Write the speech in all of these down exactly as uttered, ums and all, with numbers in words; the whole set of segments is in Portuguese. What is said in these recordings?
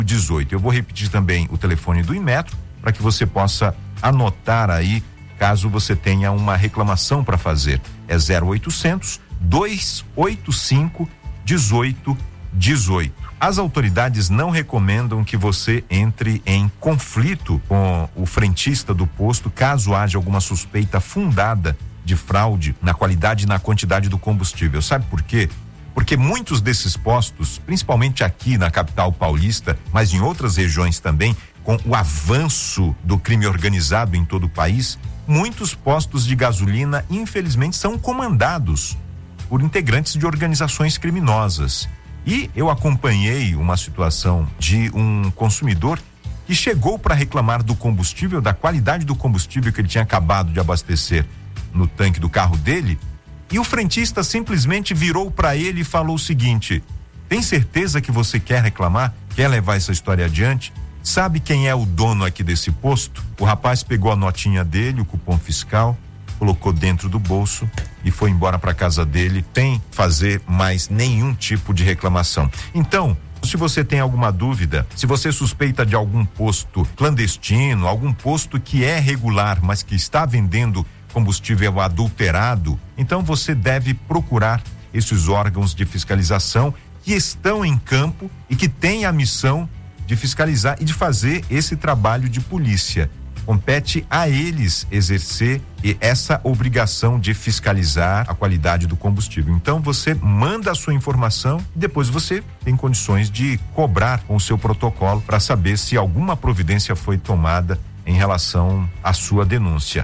dezoito. Eu vou repetir também o telefone do Inmetro para que você possa anotar aí, caso você tenha uma reclamação para fazer. É zero oitocentos, dois oito cinco, dezoito dezoito. As autoridades não recomendam que você entre em conflito com o frentista do posto caso haja alguma suspeita fundada de fraude na qualidade e na quantidade do combustível. Sabe por quê? Porque muitos desses postos, principalmente aqui na capital paulista, mas em outras regiões também, com o avanço do crime organizado em todo o país, muitos postos de gasolina, infelizmente, são comandados por integrantes de organizações criminosas. E eu acompanhei uma situação de um consumidor que chegou para reclamar do combustível, da qualidade do combustível que ele tinha acabado de abastecer no tanque do carro dele, e o frentista simplesmente virou para ele e falou o seguinte: tem certeza que você quer reclamar? Quer levar essa história adiante? Sabe quem é o dono aqui desse posto? O rapaz pegou a notinha dele, o cupom fiscal, colocou dentro do bolso e foi embora para casa dele sem fazer mais nenhum tipo de reclamação. Então, se você tem alguma dúvida, se você suspeita de algum posto clandestino, algum posto que é regular, mas que está vendendo combustível adulterado, então você deve procurar esses órgãos de fiscalização que estão em campo e que têm a missão de fiscalizar e de fazer esse trabalho de polícia. Compete a eles exercer essa obrigação de fiscalizar a qualidade do combustível. Então você manda a sua informação e depois você tem condições de cobrar com o seu protocolo para saber se alguma providência foi tomada em relação à sua denúncia.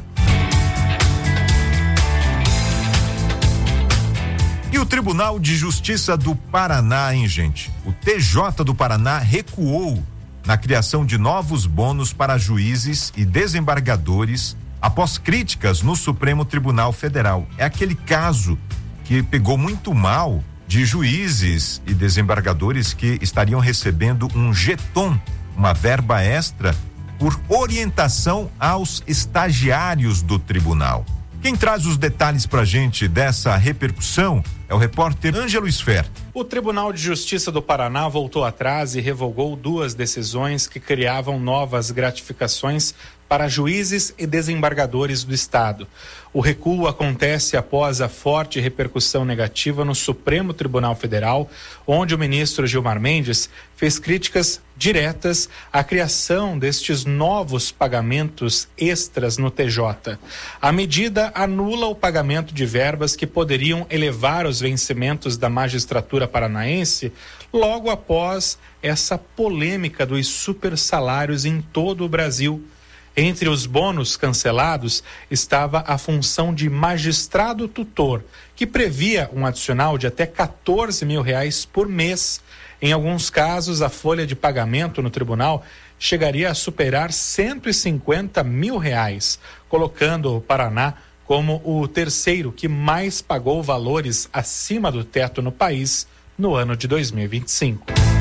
E o Tribunal de Justiça do Paraná, hein, gente? O T J do Paraná recuou na criação de novos bônus para juízes e desembargadores após críticas no Supremo Tribunal Federal. É aquele caso que pegou muito mal de juízes e desembargadores que estariam recebendo um jeton, uma verba extra, por orientação aos estagiários do tribunal. Quem traz os detalhes pra gente dessa repercussão é o repórter Ângelo Sfer. O Tribunal de Justiça do Paraná voltou atrás e revogou duas decisões que criavam novas gratificações para juízes e desembargadores do Estado. O recuo acontece após a forte repercussão negativa no Supremo Tribunal Federal, onde o ministro Gilmar Mendes fez críticas diretas à criação destes novos pagamentos extras no T J. A medida anula o pagamento de verbas que poderiam elevar os vencimentos da magistratura paranaense logo após essa polêmica dos supersalários em todo o Brasil. Entre os bônus cancelados estava a função de magistrado tutor, que previa um adicional de até quatorze mil reais por mês. Em alguns casos, a folha de pagamento no tribunal chegaria a superar cento e cinquenta mil reais, colocando o Paraná como o terceiro que mais pagou valores acima do teto no país no ano de dois mil e vinte e cinco.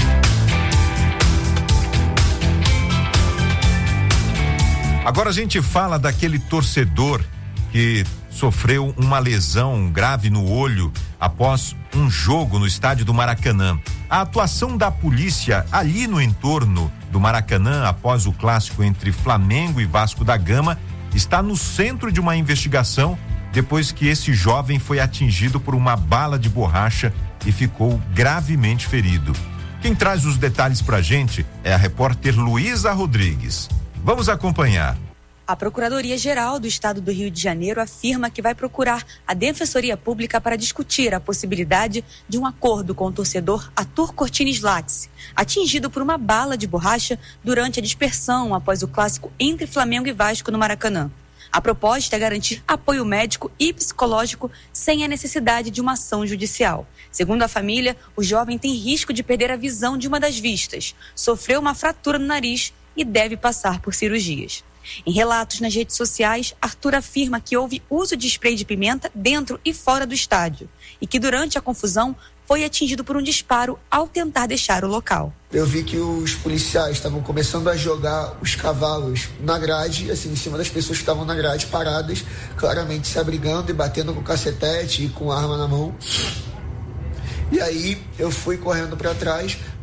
Agora a gente fala daquele torcedor que sofreu uma lesão grave no olho após um jogo no estádio do Maracanã. A atuação da polícia ali no entorno do Maracanã após o clássico entre Flamengo e Vasco da Gama está no centro de uma investigação depois que esse jovem foi atingido por uma bala de borracha e ficou gravemente ferido. Quem traz os detalhes pra gente é a repórter Luísa Rodrigues. Vamos acompanhar. A Procuradoria-Geral do Estado do Rio de Janeiro afirma que vai procurar a Defensoria Pública para discutir a possibilidade de um acordo com o torcedor Arthur Cortines Lattes, atingido por uma bala de borracha durante a dispersão após o clássico entre Flamengo e Vasco no Maracanã. A proposta é garantir apoio médico e psicológico sem a necessidade de uma ação judicial. Segundo a família, o jovem tem risco de perder a visão de uma das vistas, sofreu uma fratura no nariz e deve passar por cirurgias. Em relatos nas redes sociais, Arthur afirma que houve uso de spray de pimenta dentro e fora do estádio e que durante a confusão foi atingido por um disparo ao tentar deixar o local. Eu vi que os policiais estavam começando a jogar os cavalos na grade, assim, em cima das pessoas que estavam na grade paradas, claramente se abrigando e batendo com cacetete e com arma na mão. E aí eu fui correndo para trás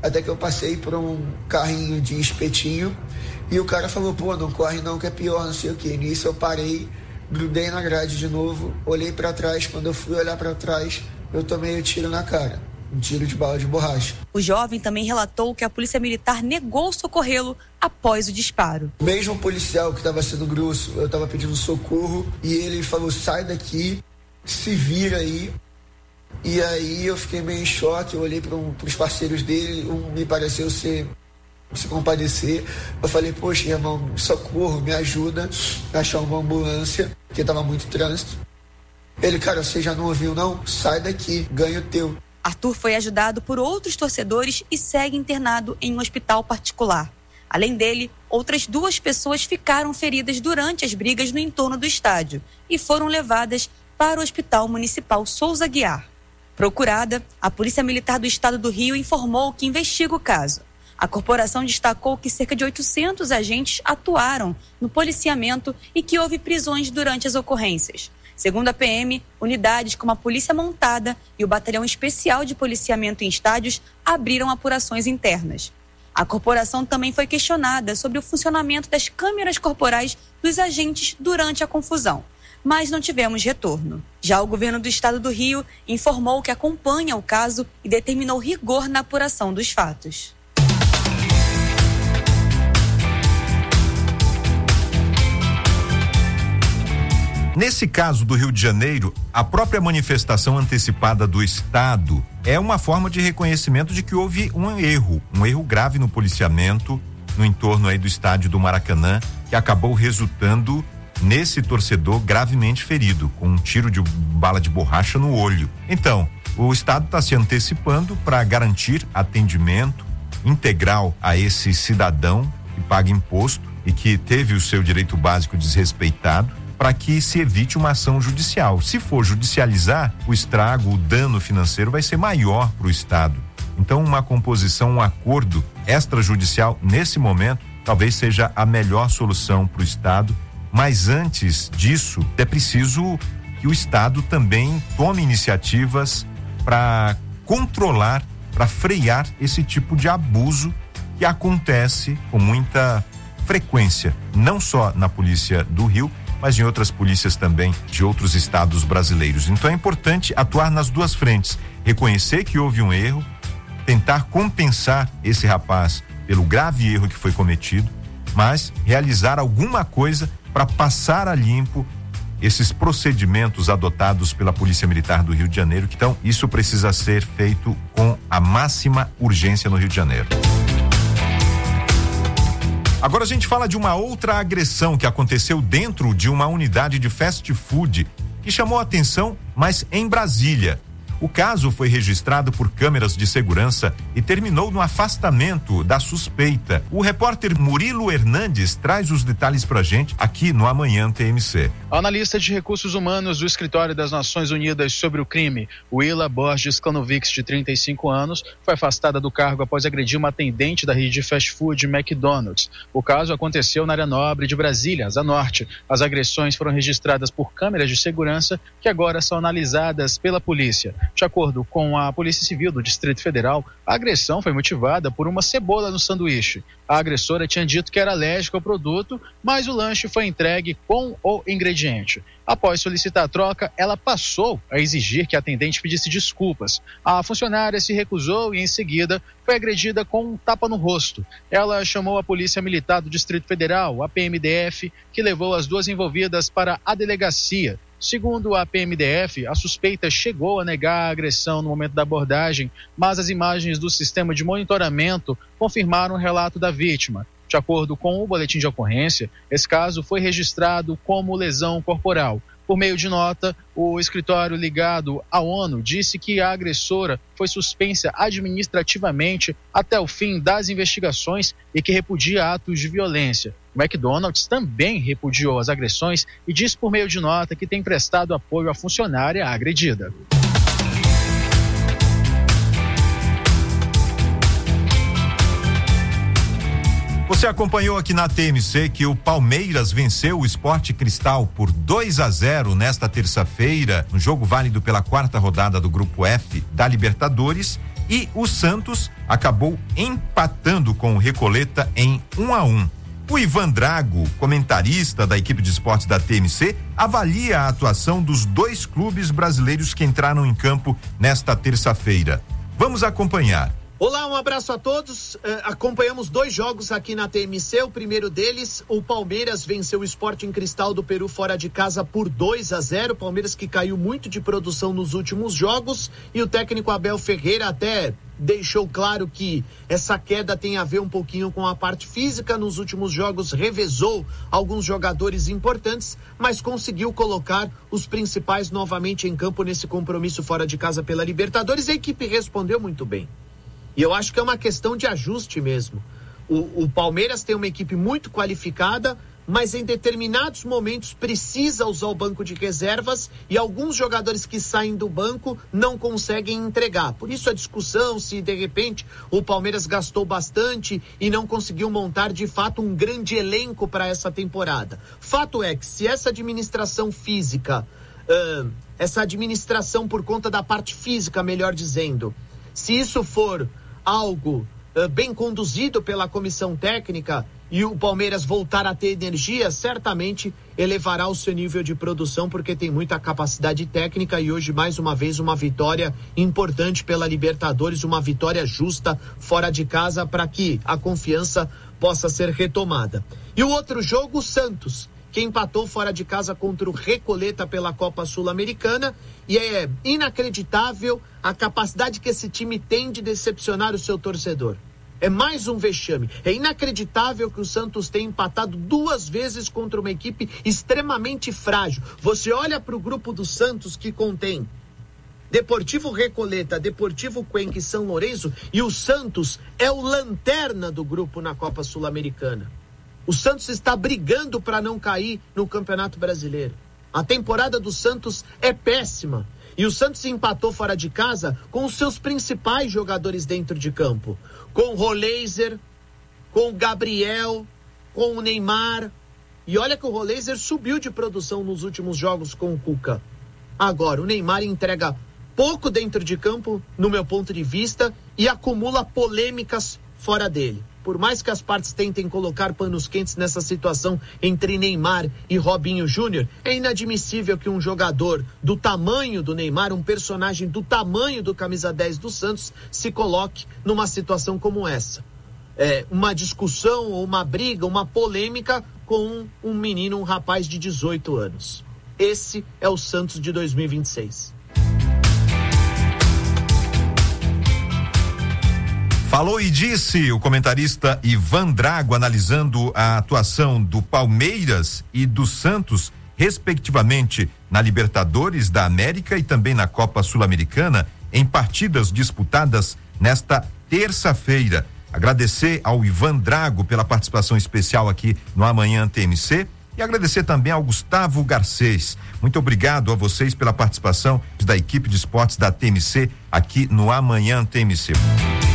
até que eu passei por um carrinho de espetinho e o cara falou, pô, não corre não que é pior, não sei o que. Nisso eu parei, grudei na grade de novo, olhei para trás, quando eu fui olhar para trás, eu tomei o tiro na cara, um tiro de bala de borracha. O jovem também relatou que a polícia militar negou socorrê-lo após o disparo. O mesmo policial que estava sendo grosso, eu estava pedindo socorro e ele falou, sai daqui, se vira aí. E aí eu fiquei meio em choque, eu olhei para um, os parceiros dele, um me pareceu ser, se compadecer. Eu falei, poxa, irmão, socorro, me ajuda a achar uma ambulância, porque estava muito trânsito. Ele, cara, você já não ouviu não? Sai daqui, ganha o teu. Arthur foi ajudado por outros torcedores e segue internado em um hospital particular. Além dele, outras duas pessoas ficaram feridas durante as brigas no entorno do estádio e foram levadas para o Hospital Municipal Souza Aguiar. Procurada, a Polícia Militar do Estado do Rio informou que investiga o caso. A corporação destacou que cerca de oitocentos agentes atuaram no policiamento e que houve prisões durante as ocorrências. Segundo a P M, unidades como a Polícia Montada e o Batalhão Especial de Policiamento em Estádios abriram apurações internas. A corporação também foi questionada sobre o funcionamento das câmeras corporais dos agentes durante a confusão, mas não tivemos retorno. Já o governo do Estado do Rio informou que acompanha o caso e determinou rigor na apuração dos fatos. Nesse caso do Rio de Janeiro, a própria manifestação antecipada do Estado é uma forma de reconhecimento de que houve um erro, um erro grave no policiamento no entorno aí do estádio do Maracanã, que acabou resultando nesse torcedor gravemente ferido, com um tiro de bala de borracha no olho. Então, o Estado está se antecipando para garantir atendimento integral a esse cidadão que paga imposto e que teve o seu direito básico desrespeitado, para que se evite uma ação judicial. Se for judicializar, o estrago, o dano financeiro vai ser maior para o Estado. Então, uma composição, um acordo extrajudicial, nesse momento, talvez seja a melhor solução para o Estado. Mas antes disso, é preciso que o Estado também tome iniciativas para controlar, para frear esse tipo de abuso que acontece com muita frequência, não só na Polícia do Rio, mas em outras polícias também de outros estados brasileiros. Então é importante atuar nas duas frentes, reconhecer que houve um erro, tentar compensar esse rapaz pelo grave erro que foi cometido, mas realizar alguma coisa para passar a limpo esses procedimentos adotados pela Polícia Militar do Rio de Janeiro. Então, isso precisa ser feito com a máxima urgência no Rio de Janeiro. Agora a gente fala de uma outra agressão que aconteceu dentro de uma unidade de fast food que chamou a atenção, mas em Brasília. O caso foi registrado por câmeras de segurança e terminou no afastamento da suspeita. O repórter Murilo Hernandes traz os detalhes pra gente aqui no Amanhã T M C. O analista de recursos humanos do Escritório das Nações Unidas sobre o crime, Willa Borges Klanovics, de trinta e cinco anos, foi afastada do cargo após agredir uma atendente da rede de fast food McDonald's. O caso aconteceu na área nobre de Brasília, Asa Norte. As agressões foram registradas por câmeras de segurança que agora são analisadas pela polícia. De acordo com a Polícia Civil do Distrito Federal, a agressão foi motivada por uma cebola no sanduíche. A agressora tinha dito que era alérgica ao produto, mas o lanche foi entregue com o ingrediente. Após solicitar a troca, ela passou a exigir que a atendente pedisse desculpas. A funcionária se recusou e, em seguida, foi agredida com um tapa no rosto. Ela chamou a Polícia Militar do Distrito Federal, a P M D F, que levou as duas envolvidas para a delegacia. Segundo a P M D F, a suspeita chegou a negar a agressão no momento da abordagem, mas as imagens do sistema de monitoramento confirmaram o relato da vítima. De acordo com o boletim de ocorrência, esse caso foi registrado como lesão corporal. Por meio de nota, o escritório ligado à ONU disse que a agressora foi suspensa administrativamente até o fim das investigações e que repudia atos de violência. O McDonald's também repudiou as agressões e disse por meio de nota que tem prestado apoio à funcionária agredida. Você acompanhou aqui na T M C que o Palmeiras venceu o Sport Cristal por dois a zero nesta terça-feira, no jogo válido pela quarta rodada do Grupo F da Libertadores, E o Santos acabou empatando com o Recoleta em um a um. O Ivan Drago, comentarista da equipe de esportes da T M C, avalia a atuação dos dois clubes brasileiros que entraram em campo nesta terça-feira. Vamos acompanhar. Olá, um abraço a todos. Uh, acompanhamos dois jogos aqui na T M C. O primeiro deles, o Palmeiras venceu o Sporting Cristal do Peru fora de casa por dois a zero. Palmeiras que caiu muito de produção nos últimos jogos, e o técnico Abel Ferreira até deixou claro que essa queda tem a ver um pouquinho com a parte física. Nos últimos jogos revezou alguns jogadores importantes, mas conseguiu colocar os principais novamente em campo nesse compromisso fora de casa pela Libertadores. A equipe respondeu muito bem. E eu acho que é uma questão de ajuste mesmo. O, o Palmeiras tem uma equipe muito qualificada, mas em determinados momentos precisa usar o banco de reservas, e alguns jogadores que saem do banco não conseguem entregar. Por isso a discussão se de repente o Palmeiras gastou bastante e não conseguiu montar de fato um grande elenco para essa temporada. Fato é que se essa administração física, uh, essa administração por conta da parte física, melhor dizendo, se isso for algo uh, bem conduzido pela comissão técnica e o Palmeiras voltar a ter energia, certamente elevará o seu nível de produção, porque tem muita capacidade técnica. E hoje, mais uma vez, uma vitória importante pela Libertadores, uma vitória justa fora de casa, para que a confiança possa ser retomada. E o outro jogo, o Santos, que empatou fora de casa contra o Recoleta pela Copa Sul-Americana, e é inacreditável a capacidade que esse time tem de decepcionar o seu torcedor. É mais um vexame. É inacreditável que o Santos tenha empatado duas vezes contra uma equipe extremamente frágil. Você olha para o grupo do Santos, que contém Deportivo Recoleta, Deportivo Cuenca e São Lourenço, e o Santos é o lanterna do grupo na Copa Sul-Americana. O Santos está brigando para não cair no Campeonato Brasileiro. A temporada do Santos é péssima. E o Santos empatou fora de casa com os seus principais jogadores dentro de campo. Com o Roleiser, com o Gabriel, com o Neymar. E olha que o Roleiser subiu de produção nos últimos jogos com o Cuca. Agora, o Neymar entrega pouco dentro de campo, no meu ponto de vista, e acumula polêmicas fora dele. Por mais que as partes tentem colocar panos quentes nessa situação entre Neymar e Robinho Júnior, é inadmissível que um jogador do tamanho do Neymar, um personagem do tamanho do camisa dez do Santos, se coloque numa situação como essa. É, uma discussão, uma briga, uma polêmica com um menino, um rapaz de dezoito anos. Esse é o Santos de dois mil e vinte e seis. Falou e disse o comentarista Ivan Drago, analisando a atuação do Palmeiras e do Santos, respectivamente, na Libertadores da América e também na Copa Sul-Americana, em partidas disputadas nesta terça-feira. Agradecer ao Ivan Drago pela participação especial aqui no Amanhã T M C, e agradecer também ao Gustavo Garcês. Muito obrigado a vocês pela participação da equipe de esportes da T M C aqui no Amanhã T M C.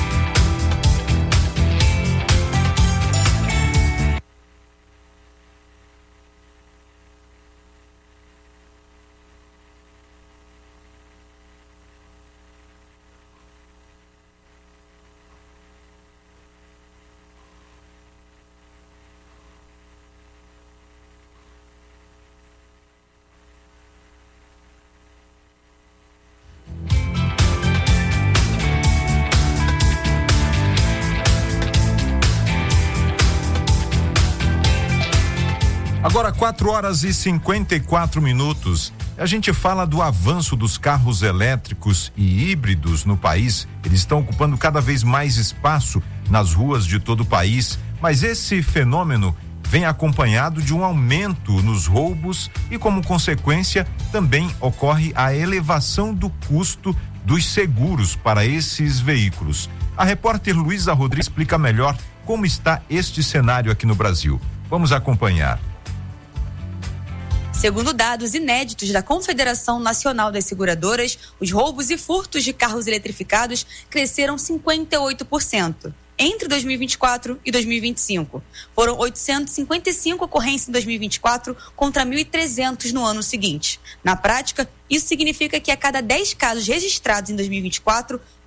Agora quatro horas e cinquenta e quatro minutos. A gente fala do avanço dos carros elétricos e híbridos no país. Eles estão ocupando cada vez mais espaço nas ruas de todo o país, mas esse fenômeno vem acompanhado de um aumento nos roubos e, como consequência, também ocorre a elevação do custo dos seguros para esses veículos. A repórter Luísa Rodrigues explica melhor como está este cenário aqui no Brasil. Vamos acompanhar. Segundo dados inéditos da Confederação Nacional das Seguradoras, os roubos e furtos de carros eletrificados cresceram cinquenta e oito por cento entre dois mil e vinte e quatro e dois mil e vinte e cinco. Foram oitocentos e cinquenta e cinco ocorrências em dois mil e vinte e quatro contra mil e trezentos no ano seguinte. Na prática, isso significa que a cada dez casos registrados em dois mil e vinte e quatro,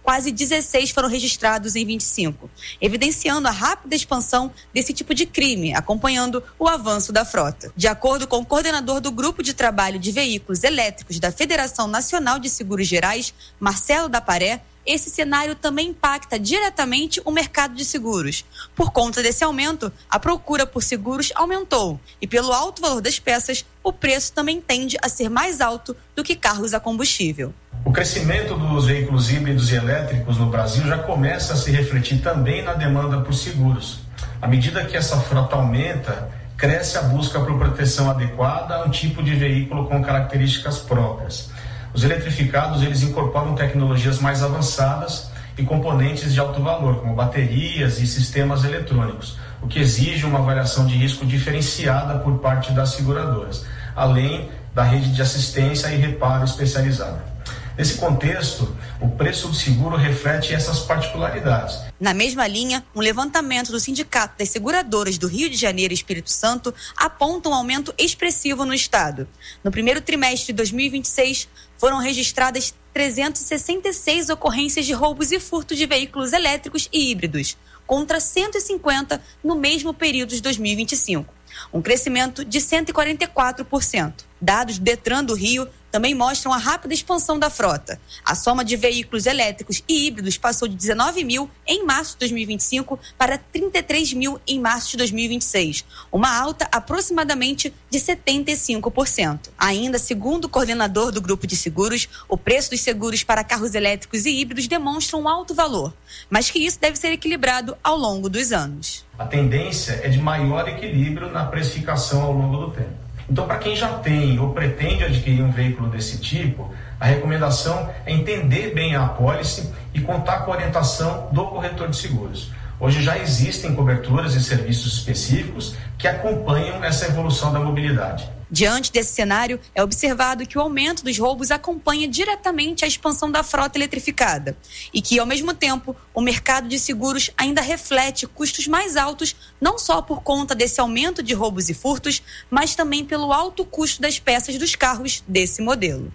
quase dezesseis foram registrados em vinte e cinco, evidenciando a rápida expansão desse tipo de crime, acompanhando o avanço da frota. De acordo com o coordenador do Grupo de Trabalho de Veículos Elétricos da Federação Nacional de Seguros Gerais, Marcelo da Paré, esse cenário também impacta diretamente o mercado de seguros. Por conta desse aumento, a procura por seguros aumentou e, pelo alto valor das peças, o preço também tende a ser mais alto do que carros a combustível. O crescimento dos veículos híbridos e elétricos no Brasil já começa a se refletir também na demanda por seguros. À medida que essa frota aumenta, cresce a busca por proteção adequada a um tipo de veículo com características próprias. Os eletrificados, eles incorporam tecnologias mais avançadas e componentes de alto valor, como baterias e sistemas eletrônicos, o que exige uma avaliação de risco diferenciada por parte das seguradoras, além da rede de assistência e reparo especializada. Nesse contexto, o preço do seguro reflete essas particularidades. Na mesma linha, um levantamento do Sindicato das Seguradoras do Rio de Janeiro e Espírito Santo aponta um aumento expressivo no estado. No primeiro trimestre de dois mil e vinte e seis, foram registradas trezentas e sessenta e seis ocorrências de roubos e furto de veículos elétricos e híbridos, contra cento e cinquenta no mesmo período de dois mil e vinte e cinco, um crescimento de cento e quarenta e quatro por cento. Dados do Detran do Rio também mostram a rápida expansão da frota. A soma de veículos elétricos e híbridos passou de dezenove mil em março de dois mil e vinte e cinco para trinta e três mil em março de dois mil e vinte e seis, uma alta aproximadamente de setenta e cinco por cento. Ainda, segundo o coordenador do grupo de seguros, o preço dos seguros para carros elétricos e híbridos demonstra um alto valor, mas que isso deve ser equilibrado ao longo dos anos. A tendência é de maior equilíbrio na precificação ao longo do tempo. Então, para quem já tem ou pretende adquirir um veículo desse tipo, a recomendação é entender bem a apólice e contar com a orientação do corretor de seguros. Hoje já existem coberturas e serviços específicos que acompanham essa evolução da mobilidade. Diante desse cenário, é observado que o aumento dos roubos acompanha diretamente a expansão da frota eletrificada e que, ao mesmo tempo, o mercado de seguros ainda reflete custos mais altos, não só por conta desse aumento de roubos e furtos, mas também pelo alto custo das peças dos carros desse modelo.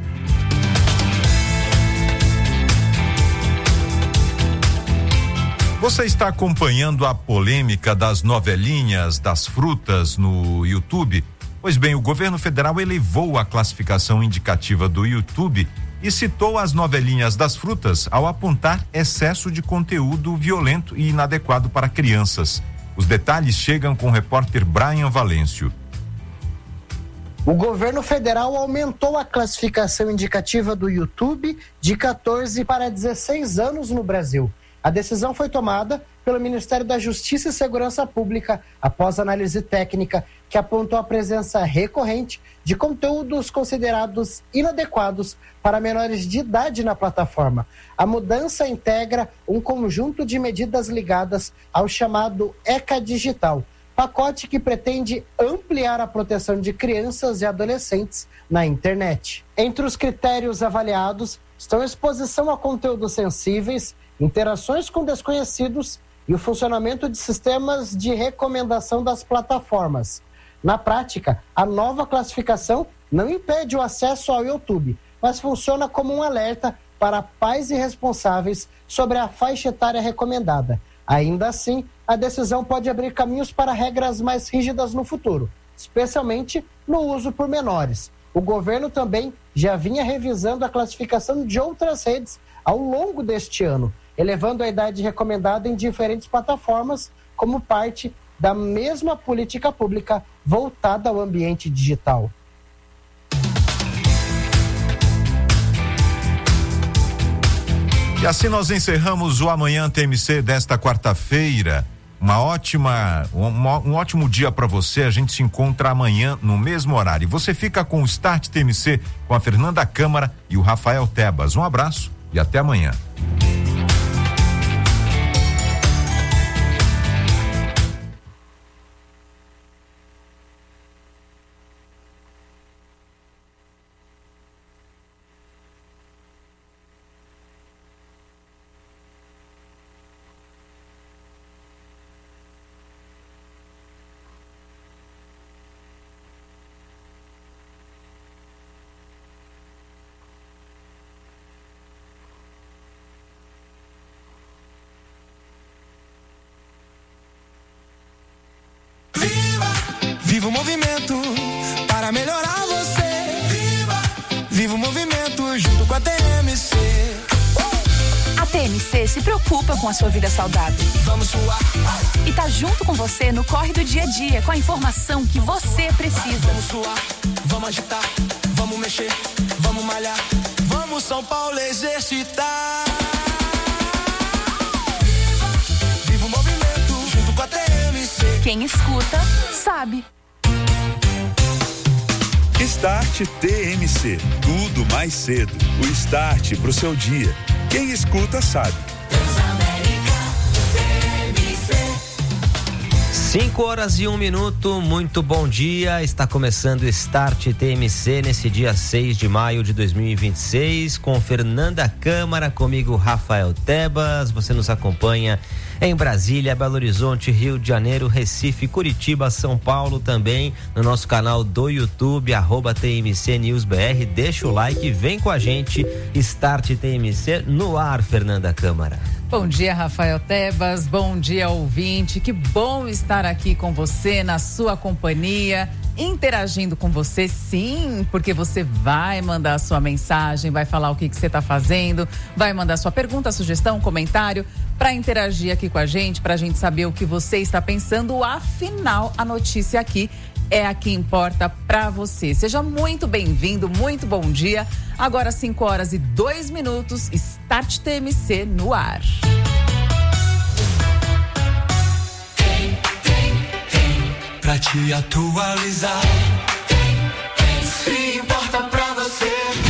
Você está acompanhando a polêmica das novelinhas das frutas no YouTube? Pois bem, o governo federal elevou a classificação indicativa do YouTube e citou as novelinhas das frutas ao apontar excesso de conteúdo violento e inadequado para crianças. Os detalhes chegam com o repórter Brian Valêncio. O governo federal aumentou a classificação indicativa do YouTube de quatorze para dezesseis anos no Brasil. A decisão foi tomada pelo Ministério da Justiça e Segurança Pública após análise técnica que apontou a presença recorrente de conteúdos considerados inadequados para menores de idade na plataforma. A mudança integra um conjunto de medidas ligadas ao chamado ECA Digital, pacote que pretende ampliar a proteção de crianças e adolescentes na internet. Entre os critérios avaliados estão a exposição a conteúdos sensíveis, interações com desconhecidos e o funcionamento de sistemas de recomendação das plataformas. Na prática, a nova classificação não impede o acesso ao YouTube, mas funciona como um alerta para pais e responsáveis sobre a faixa etária recomendada. Ainda assim, a decisão pode abrir caminhos para regras mais rígidas no futuro, especialmente no uso por menores. O governo também já vinha revisando a classificação de outras redes ao longo deste ano, elevando a idade recomendada em diferentes plataformas como parte da mesma política pública voltada ao ambiente digital. E assim nós encerramos o Amanhã T M C desta quarta-feira. Uma ótima, um, um ótimo dia para você. A gente se encontra amanhã no mesmo horário. Você fica com o Start T M C com a Fernanda Câmara e o Rafael Tebas. Um abraço e até amanhã. Viva o movimento para melhorar você. Viva! Viva o movimento junto com a T M C. A T M C se preocupa com a sua vida saudável. Vamos suar. E tá junto com você no corre do dia a dia, com a informação que você precisa. Vamos suar, vamos agitar, vamos mexer, vamos malhar. Vamos São Paulo exercitar. Viva o movimento junto com a T M C. Quem escuta, sabe. Start T M C. Tudo mais cedo. O start pro seu dia. Quem escuta sabe. cinco horas e um minuto, muito bom dia. Está começando o Start T M C nesse dia seis de maio de dois mil e vinte e seis, com Fernanda Câmara, comigo Rafael Tebas. Você nos acompanha em Brasília, Belo Horizonte, Rio de Janeiro, Recife, Curitiba, São Paulo, também no nosso canal do YouTube, arroba T M C News B R. Deixa o like e vem com a gente. Start T M C no ar, Fernanda Câmara. Bom dia, Rafael Tebas, bom dia, ouvinte, que bom estar aqui com você, na sua companhia, interagindo com você, sim, porque você vai mandar a sua mensagem, vai falar o que, que você está fazendo, vai mandar sua pergunta, sugestão, comentário, para interagir aqui com a gente, para a gente saber o que você está pensando. Afinal, a notícia aqui é a que importa para você. Seja muito bem-vindo, muito bom dia. Agora cinco horas e dois minutos, Start T M C no ar. Tem, tem, tem pra te atualizar. Tem, tem, se importa pra você.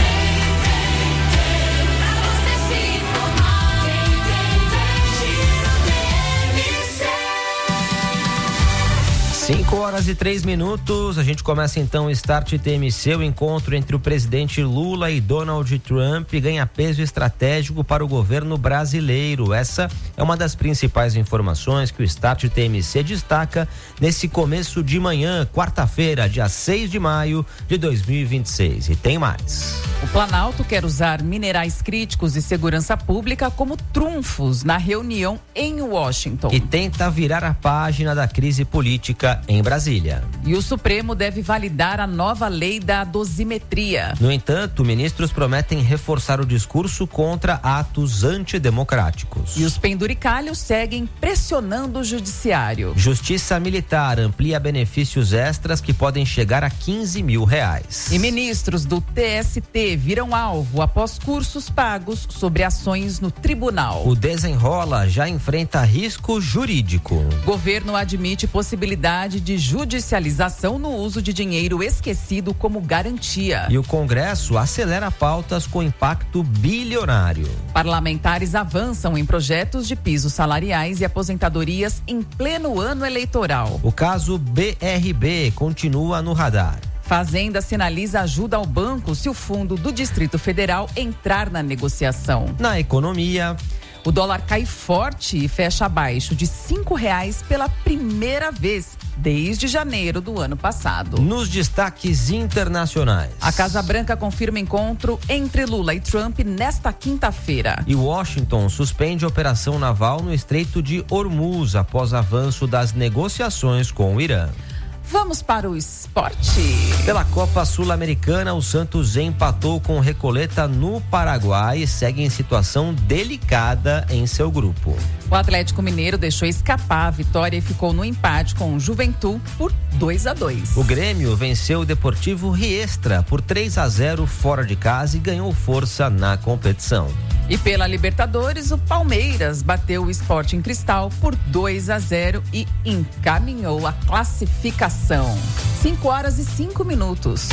cinco horas e três minutos, a gente começa então o Start T M C. O encontro entre o presidente Lula e Donald Trump ganha peso estratégico para o governo brasileiro. Essa é uma das principais informações que o Start T M C destaca nesse começo de manhã, quarta-feira, dia seis de maio de dois mil e vinte e seis. E tem mais. O Planalto quer usar minerais críticos e segurança pública como trunfos na reunião em Washington. E tenta virar a página da crise política em Brasília. E o Supremo deve validar a nova lei da dosimetria. No entanto, ministros prometem reforçar o discurso contra atos antidemocráticos. E os penduricalhos seguem pressionando o judiciário. Justiça Militar amplia benefícios extras que podem chegar a quinze mil reais. E ministros do T S T viram alvo após cursos pagos sobre ações no tribunal. O Desenrola já enfrenta risco jurídico. Governo admite possibilidade de judicialização no uso de dinheiro esquecido como garantia. E o Congresso acelera pautas com impacto bilionário. Parlamentares avançam em projetos de pisos salariais e aposentadorias em pleno ano eleitoral. O caso B R B continua no radar. Fazenda sinaliza ajuda ao banco se o fundo do Distrito Federal entrar na negociação. Na economia, o dólar cai forte e fecha abaixo de cinco reais pela primeira vez desde janeiro do ano passado. Nos destaques internacionais, a Casa Branca confirma encontro entre Lula e Trump nesta quinta-feira. E Washington suspende a operação naval no Estreito de Hormuz após avanço das negociações com o Irã. Vamos para o esporte. Pela Copa Sul-Americana, o Santos empatou com o Recoleta no Paraguai e segue em situação delicada em seu grupo. O Atlético Mineiro deixou escapar a vitória e ficou no empate com o Juventud por dois a dois. O Grêmio venceu o Deportivo Riestra por três a zero fora de casa e ganhou força na competição. E pela Libertadores, o Palmeiras bateu o Sporting Cristal por dois a zero e encaminhou a classificação. cinco horas e cinco minutos.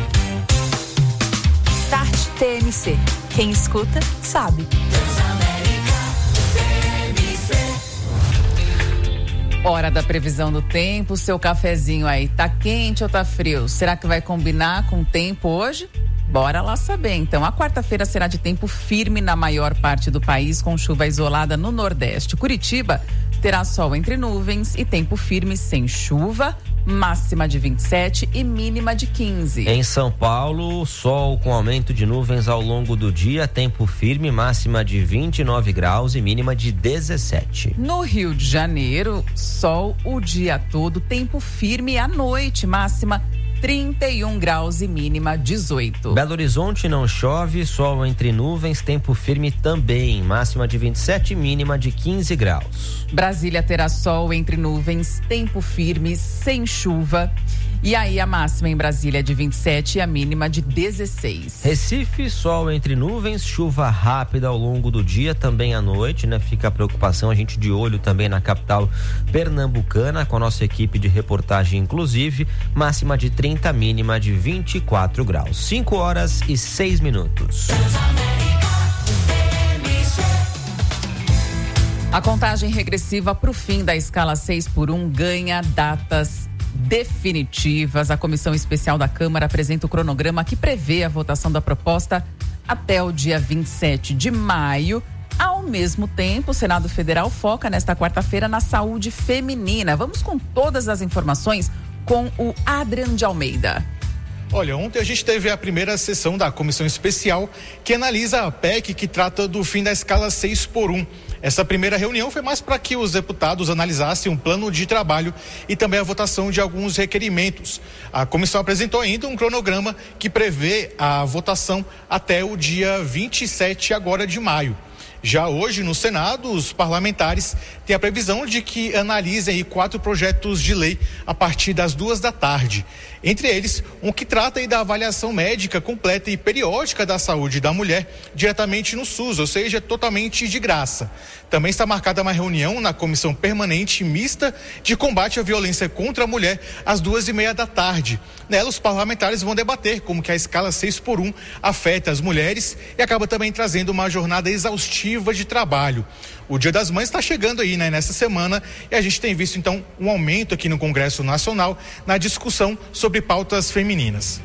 Start T M C. Quem escuta, sabe. Hora da previsão do tempo, seu cafezinho aí, tá quente ou tá frio? Será que vai combinar com o tempo hoje? Bora lá saber. Então, a quarta-feira será de tempo firme na maior parte do país, com chuva isolada no Nordeste. Curitiba terá sol entre nuvens e tempo firme sem chuva máxima de vinte e sete e mínima de quinze. Em São Paulo, sol com aumento de nuvens ao longo do dia, tempo firme, máxima de vinte e nove graus e mínima de dezessete. No Rio de Janeiro, sol o dia todo, tempo firme à noite, máxima trinta e um graus e mínima dezoito. Belo Horizonte não chove, sol entre nuvens, tempo firme também, máxima de vinte e sete e mínima de quinze graus. Brasília terá sol entre nuvens, tempo firme, sem chuva. E aí a máxima em Brasília é de vinte e sete e a mínima de dezesseis. Recife, sol entre nuvens, chuva rápida ao longo do dia, também à noite, né? Fica a preocupação, a gente de olho também na capital pernambucana, com a nossa equipe de reportagem inclusive, máxima de trinta, mínima de vinte e quatro graus. cinco horas e seis minutos. A contagem regressiva para o fim da escala seis por um ganha datas definitivas. A Comissão Especial da Câmara apresenta o cronograma que prevê a votação da proposta até o dia vinte e sete de maio. Ao mesmo tempo, o Senado Federal foca nesta quarta-feira na saúde feminina. Vamos com todas as informações com o Adrian de Almeida. Olha, ontem a gente teve a primeira sessão da Comissão Especial que analisa a P E C que trata do fim da escala seis por um. Essa primeira reunião foi mais para que os deputados analisassem um plano de trabalho e também a votação de alguns requerimentos. A comissão apresentou ainda um cronograma que prevê a votação até o dia vinte e sete agora de maio. Já hoje, no Senado, os parlamentares têm a previsão de que analisem aí quatro projetos de lei a partir das duas da tarde. Entre eles, um que trata aí da avaliação médica completa e periódica da saúde da mulher diretamente no SUS, ou seja, totalmente de graça. Também está marcada uma reunião na Comissão Permanente Mista de Combate à Violência contra a Mulher às duas e meia da tarde. Nela, os parlamentares vão debater como que a escala seis por um afeta as mulheres e acaba também trazendo uma jornada exaustiva de trabalho. O Dia das Mães está chegando aí, né, nessa semana, e a gente tem visto então um aumento aqui no Congresso Nacional na discussão sobre pautas femininas.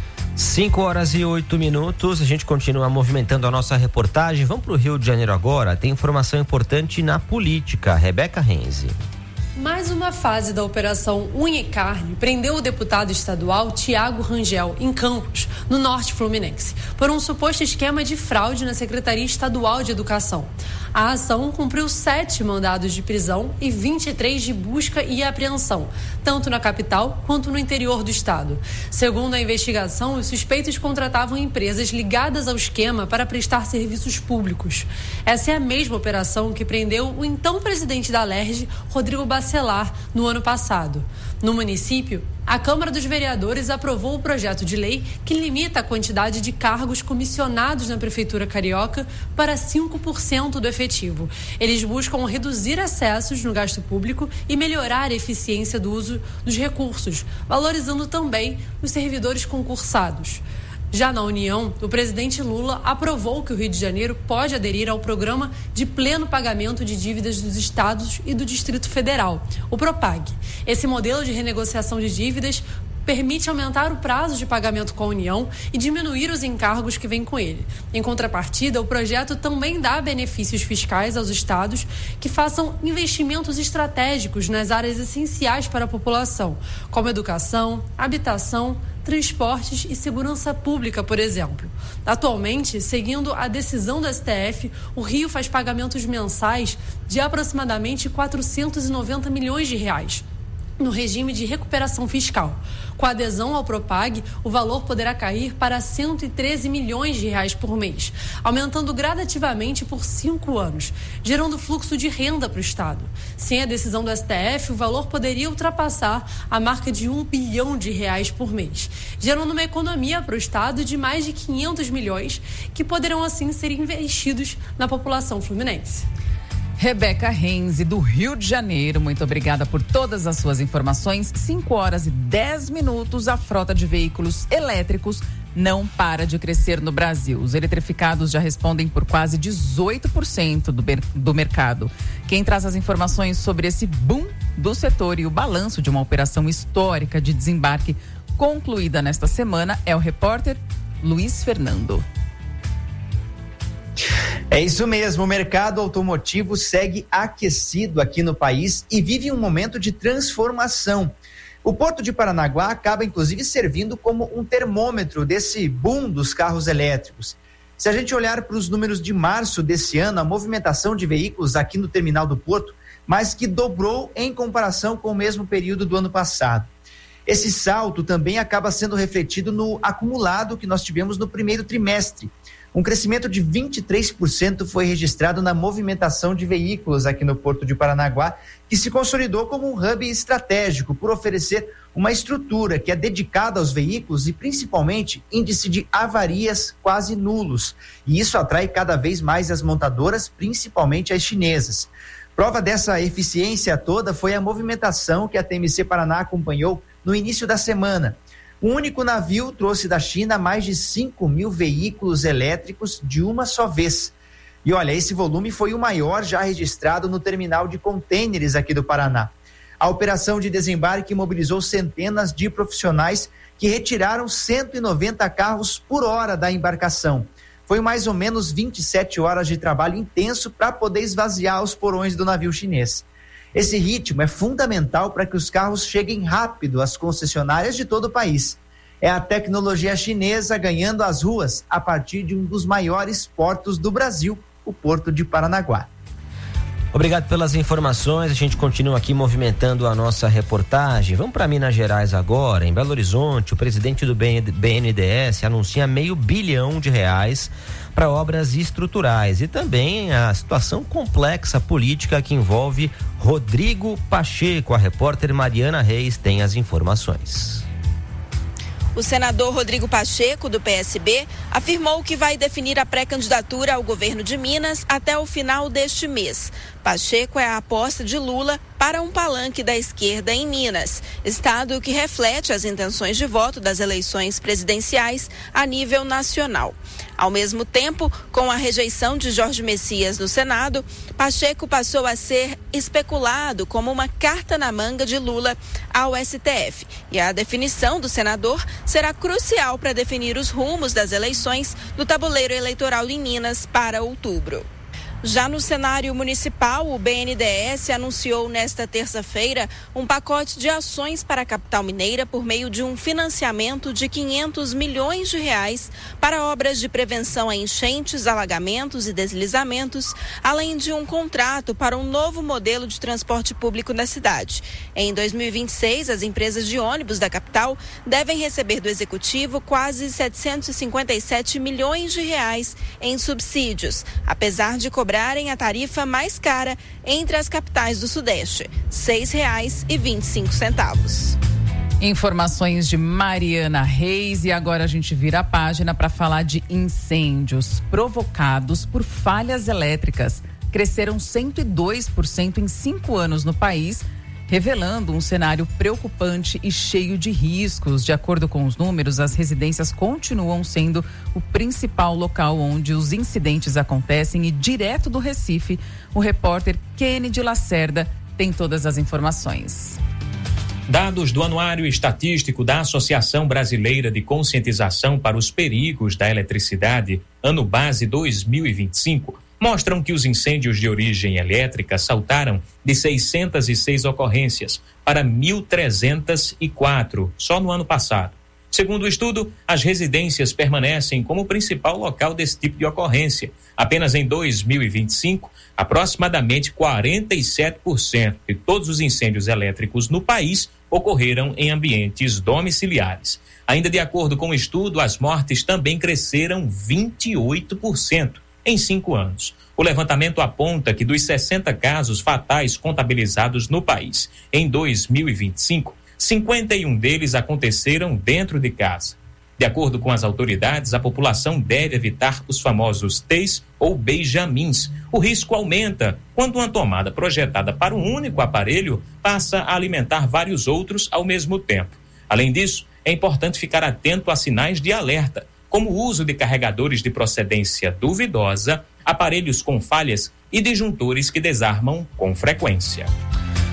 cinco horas e oito minutos, a gente continua movimentando a nossa reportagem. Vamos para o Rio de Janeiro agora, tem informação importante na política. Rebeca Renzi. Mais uma fase da Operação Unha e Carne prendeu o deputado estadual Tiago Rangel, em Campos, no norte fluminense, por um suposto esquema de fraude na Secretaria Estadual de Educação. A ação cumpriu sete mandados de prisão e vinte e três de busca e apreensão, tanto na capital quanto no interior do estado. Segundo a investigação, os suspeitos contratavam empresas ligadas ao esquema para prestar serviços públicos. Essa é a mesma operação que prendeu o então presidente da Alerj, Rodrigo Bacelar, no ano passado. No município, a Câmara dos Vereadores aprovou o projeto de lei que limita a quantidade de cargos comissionados na Prefeitura Carioca para cinco por cento do efetivo. Eles buscam reduzir excessos no gasto público e melhorar a eficiência do uso dos recursos, valorizando também os servidores concursados. Já na União, o presidente Lula aprovou que o Rio de Janeiro pode aderir ao programa de pleno pagamento de dívidas dos estados e do Distrito Federal, o PROPAG. Esse modelo de renegociação de dívidas permite aumentar o prazo de pagamento com a União e diminuir os encargos que vêm com ele. Em contrapartida, o projeto também dá benefícios fiscais aos estados que façam investimentos estratégicos nas áreas essenciais para a população, como educação, habitação, transportes e segurança pública, por exemplo. Atualmente, seguindo a decisão do S T F, o Rio faz pagamentos mensais de aproximadamente quatrocentos e noventa milhões de reais. No regime de recuperação fiscal. Com a adesão ao PROPAG, o valor poderá cair para cento e treze milhões de reais por mês, aumentando gradativamente por cinco anos, gerando fluxo de renda para o Estado. Sem a decisão do S T F, o valor poderia ultrapassar a marca de um bilhão de reais por mês, gerando uma economia para o Estado de mais de quinhentos milhões, que poderão assim ser investidos na população fluminense. Rebeca Renzi, do Rio de Janeiro, muito obrigada por todas as suas informações. cinco horas e dez minutos, a frota de veículos elétricos não para de crescer no Brasil. Os eletrificados já respondem por quase dezoito por cento do, do mercado. Quem traz as informações sobre esse boom do setor e o balanço de uma operação histórica de desembarque concluída nesta semana é o repórter Luiz Fernando. É isso mesmo, o mercado automotivo segue aquecido aqui no país e vive um momento de transformação. O Porto de Paranaguá acaba, inclusive, servindo como um termômetro desse boom dos carros elétricos. Se a gente olhar para os números de março desse ano, a movimentação de veículos aqui no terminal do Porto, mais que dobrou em comparação com o mesmo período do ano passado. Esse salto também acaba sendo refletido no acumulado que nós tivemos no primeiro trimestre. Um crescimento de vinte e três por cento foi registrado na movimentação de veículos aqui no Porto de Paranaguá, que se consolidou como um hub estratégico por oferecer uma estrutura que é dedicada aos veículos e principalmente índice de avarias quase nulos. E isso atrai cada vez mais as montadoras, principalmente as chinesas. Prova dessa eficiência toda foi a movimentação que a T M C Paraná acompanhou no início da semana. Um único navio trouxe da China mais de cinco mil veículos elétricos de uma só vez. E olha, esse volume foi o maior já registrado no terminal de contêineres aqui do Paraná. A operação de desembarque mobilizou centenas de profissionais que retiraram cento e noventa carros por hora da embarcação. Foi mais ou menos vinte e sete horas de trabalho intenso para poder esvaziar os porões do navio chinês. Esse ritmo é fundamental para que os carros cheguem rápido às concessionárias de todo o país. É a tecnologia chinesa ganhando as ruas a partir de um dos maiores portos do Brasil, o Porto de Paranaguá. Obrigado pelas informações. A gente continua aqui movimentando a nossa reportagem. Vamos para Minas Gerais agora. Em Belo Horizonte, o presidente do B N D E S anuncia meio bilhão de reais para obras estruturais e também a situação complexa política que envolve Rodrigo Pacheco. A repórter Mariana Reis tem as informações. O senador Rodrigo Pacheco, do P S B, afirmou que vai definir a pré-candidatura ao governo de Minas até o final deste mês. Pacheco é a aposta de Lula para um palanque da esquerda em Minas, estado que reflete as intenções de voto das eleições presidenciais a nível nacional. Ao mesmo tempo, com a rejeição de Jorge Messias no Senado, Pacheco passou a ser especulado como uma carta na manga de Lula ao S T F. E a definição do senador será crucial para definir os rumos das eleições do tabuleiro eleitoral em Minas para outubro. Já no cenário municipal, o B N D E S anunciou nesta terça-feira um pacote de ações para a capital mineira por meio de um financiamento de quinhentos milhões de reais para obras de prevenção a enchentes, alagamentos e deslizamentos, além de um contrato para um novo modelo de transporte público na cidade. Em dois mil e vinte e seis, as empresas de ônibus da capital devem receber do executivo quase setecentos e cinquenta e sete milhões de reais em subsídios, apesar de cobrar cobrarem a tarifa mais cara entre as capitais do Sudeste, seis reais e vinte e cinco centavos. Informações de Mariana Reis e agora a gente vira a página para falar de incêndios provocados por falhas elétricas. Cresceram cento e dois por cento em cinco anos no país, revelando um cenário preocupante e cheio de riscos. De acordo com os números, as residências continuam sendo o principal local onde os incidentes acontecem e direto do Recife, o repórter Kennedy Lacerda tem todas as informações. Dados do Anuário Estatístico da Associação Brasileira de Conscientização para os Perigos da Eletricidade, ano base dois mil e vinte e cinco, mostram que os incêndios de origem elétrica saltaram de seiscentas e seis ocorrências para mil trezentas e quatro só no ano passado. Segundo o estudo, as residências permanecem como o principal local desse tipo de ocorrência. Apenas em dois mil e vinte e cinco, aproximadamente quarenta e sete por cento de todos os incêndios elétricos no país ocorreram em ambientes domiciliares. Ainda de acordo com o estudo, as mortes também cresceram vinte e oito por cento. Em cinco anos. O levantamento aponta que dos sessenta casos fatais contabilizados no país em dois mil e vinte e cinco, cinquenta e um deles aconteceram dentro de casa. De acordo com as autoridades, a população deve evitar os famosos T's ou Benjamins. O risco aumenta quando uma tomada projetada para um único aparelho passa a alimentar vários outros ao mesmo tempo. Além disso, é importante ficar atento a sinais de alerta, como o uso de carregadores de procedência duvidosa, aparelhos com falhas e disjuntores que desarmam com frequência.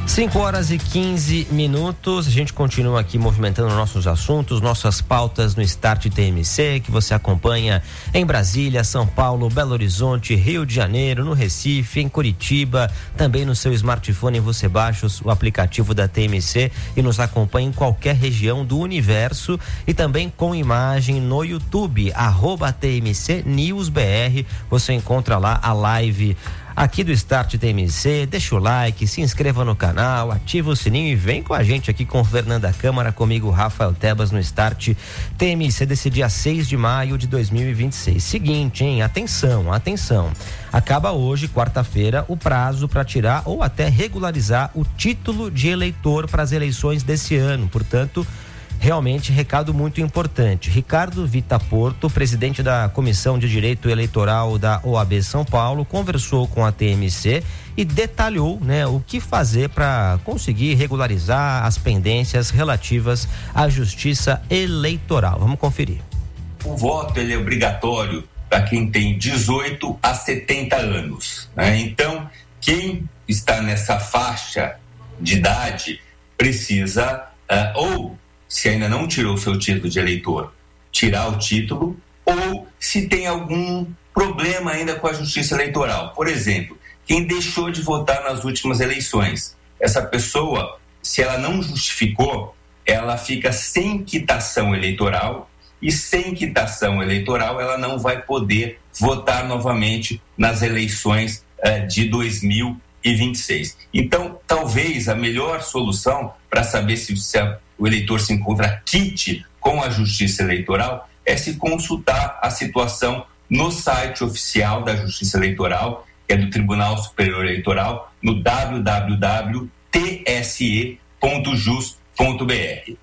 cinco horas e quinze minutos, a gente continua aqui movimentando nossos assuntos, nossas pautas no Start T M C, que você acompanha em Brasília, São Paulo, Belo Horizonte, Rio de Janeiro, no Recife, em Curitiba, também no seu smartphone você baixa o aplicativo da T M C e nos acompanha em qualquer região do universo e também com imagem no YouTube, arroba T M C News B R, você encontra lá a live aqui do Start T M C, deixa o like, se inscreva no canal, ativa o sininho e vem com a gente aqui com Fernanda Câmara, comigo Rafael Tebas no Start T M C desse dia seis de maio de dois mil e vinte e seis. Seguinte, hein? Atenção, atenção. Acaba hoje, quarta-feira, o prazo para tirar ou até regularizar o título de eleitor para as eleições desse ano. Portanto, realmente, recado muito importante. Ricardo Vita Porto, presidente da Comissão de Direito Eleitoral da O A B São Paulo, conversou com a T M C e detalhou, né, o que fazer para conseguir regularizar as pendências relativas à Justiça Eleitoral. Vamos conferir. O voto ele é obrigatório para quem tem dezoito a setenta anos, né? Então, quem está nessa faixa de idade precisa uh, ou se ainda não tirou o seu título de eleitor, tirar o título, ou se tem algum problema ainda com a Justiça Eleitoral. Por exemplo, quem deixou de votar nas últimas eleições, essa pessoa, se ela não justificou, ela fica sem quitação eleitoral, e sem quitação eleitoral ela não vai poder votar novamente nas eleições uh, de dois mil e vinte e seis. Então, talvez a melhor solução para saber se, se a o eleitor se encontra quite com a Justiça Eleitoral é se consultar a situação no site oficial da Justiça Eleitoral, que é do Tribunal Superior Eleitoral, no w w w ponto t s e ponto jus ponto b r.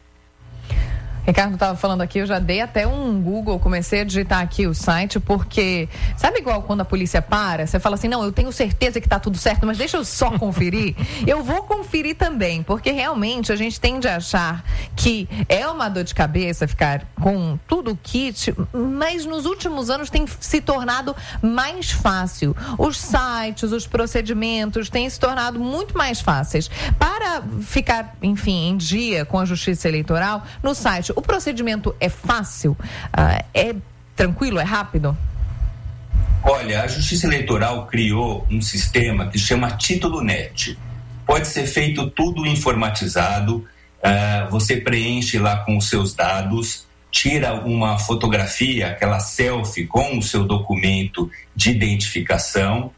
Ricardo estava falando aqui, eu já dei até um Google, comecei a digitar aqui o site, porque sabe igual quando a polícia para, você fala assim, não, eu tenho certeza que está tudo certo, mas deixa eu só conferir. Eu vou conferir também, porque realmente a gente tende a achar que é uma dor de cabeça ficar com tudo o kit, mas nos últimos anos tem se tornado mais fácil. Os sites, os procedimentos têm se tornado muito mais fáceis. Para ficar, enfim, em dia com a Justiça Eleitoral, no site, o procedimento é fácil? Uh, é tranquilo? É rápido? Olha, a Justiça Eleitoral criou um sistema que chama Título Net. Pode ser feito tudo informatizado, uh, você preenche lá com os seus dados, tira uma fotografia, aquela selfie com o seu documento de identificação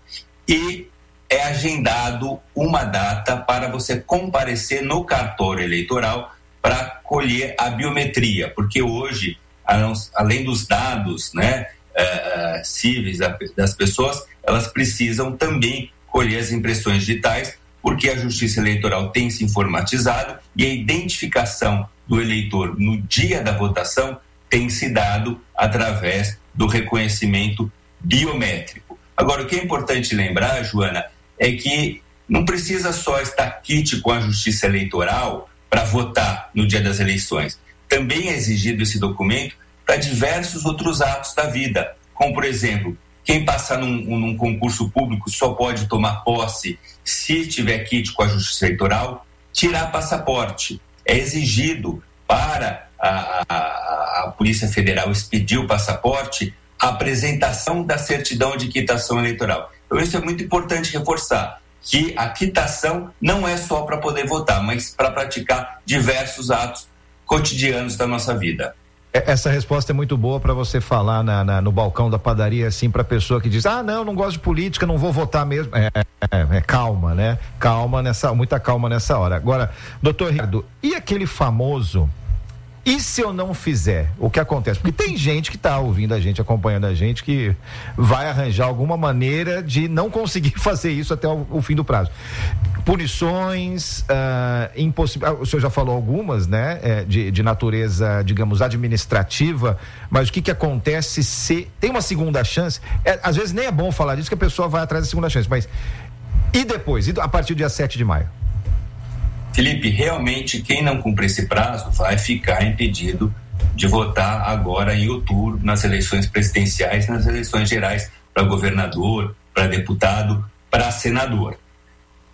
e é agendado uma data para você comparecer no cartório eleitoral para colher a biometria, porque hoje, além dos dados, né, uh, cíveis das pessoas, elas precisam também colher as impressões digitais, porque a Justiça Eleitoral tem se informatizado e a identificação do eleitor no dia da votação tem se dado através do reconhecimento biométrico. Agora, o que é importante lembrar, Joana, é que não precisa só estar quite com a Justiça Eleitoral para votar no dia das eleições. Também é exigido esse documento para diversos outros atos da vida, como, por exemplo, quem passar num, num concurso público só pode tomar posse se tiver kit com a Justiça Eleitoral, tirar passaporte. É exigido para a, a, a Polícia Federal expedir o passaporte a apresentação da certidão de quitação eleitoral. Então, isso é muito importante reforçar, que a quitação não é só para poder votar, mas para praticar diversos atos cotidianos da nossa vida. Essa resposta é muito boa para você falar na, na, no balcão da padaria, assim, para pessoa que diz, ah, não, não gosto de política, não vou votar mesmo. É, é, é calma, né? Calma nessa, muita calma nessa hora. Agora, doutor Ricardo, e aquele famoso, e se eu não fizer? O que acontece? Porque tem gente que está ouvindo a gente, acompanhando a gente, que vai arranjar alguma maneira de não conseguir fazer isso até o, o fim do prazo. Punições, uh, impossibilidade, o senhor já falou algumas, né, é, de, de natureza, digamos, administrativa, mas o que que acontece se tem uma segunda chance? É, às vezes nem é bom falar disso, que a pessoa vai atrás da segunda chance, mas e depois? E a partir do dia sete de maio? Felipe, realmente quem não cumprir esse prazo vai ficar impedido de votar agora em outubro nas eleições presidenciais, nas eleições gerais para governador, para deputado, para senador.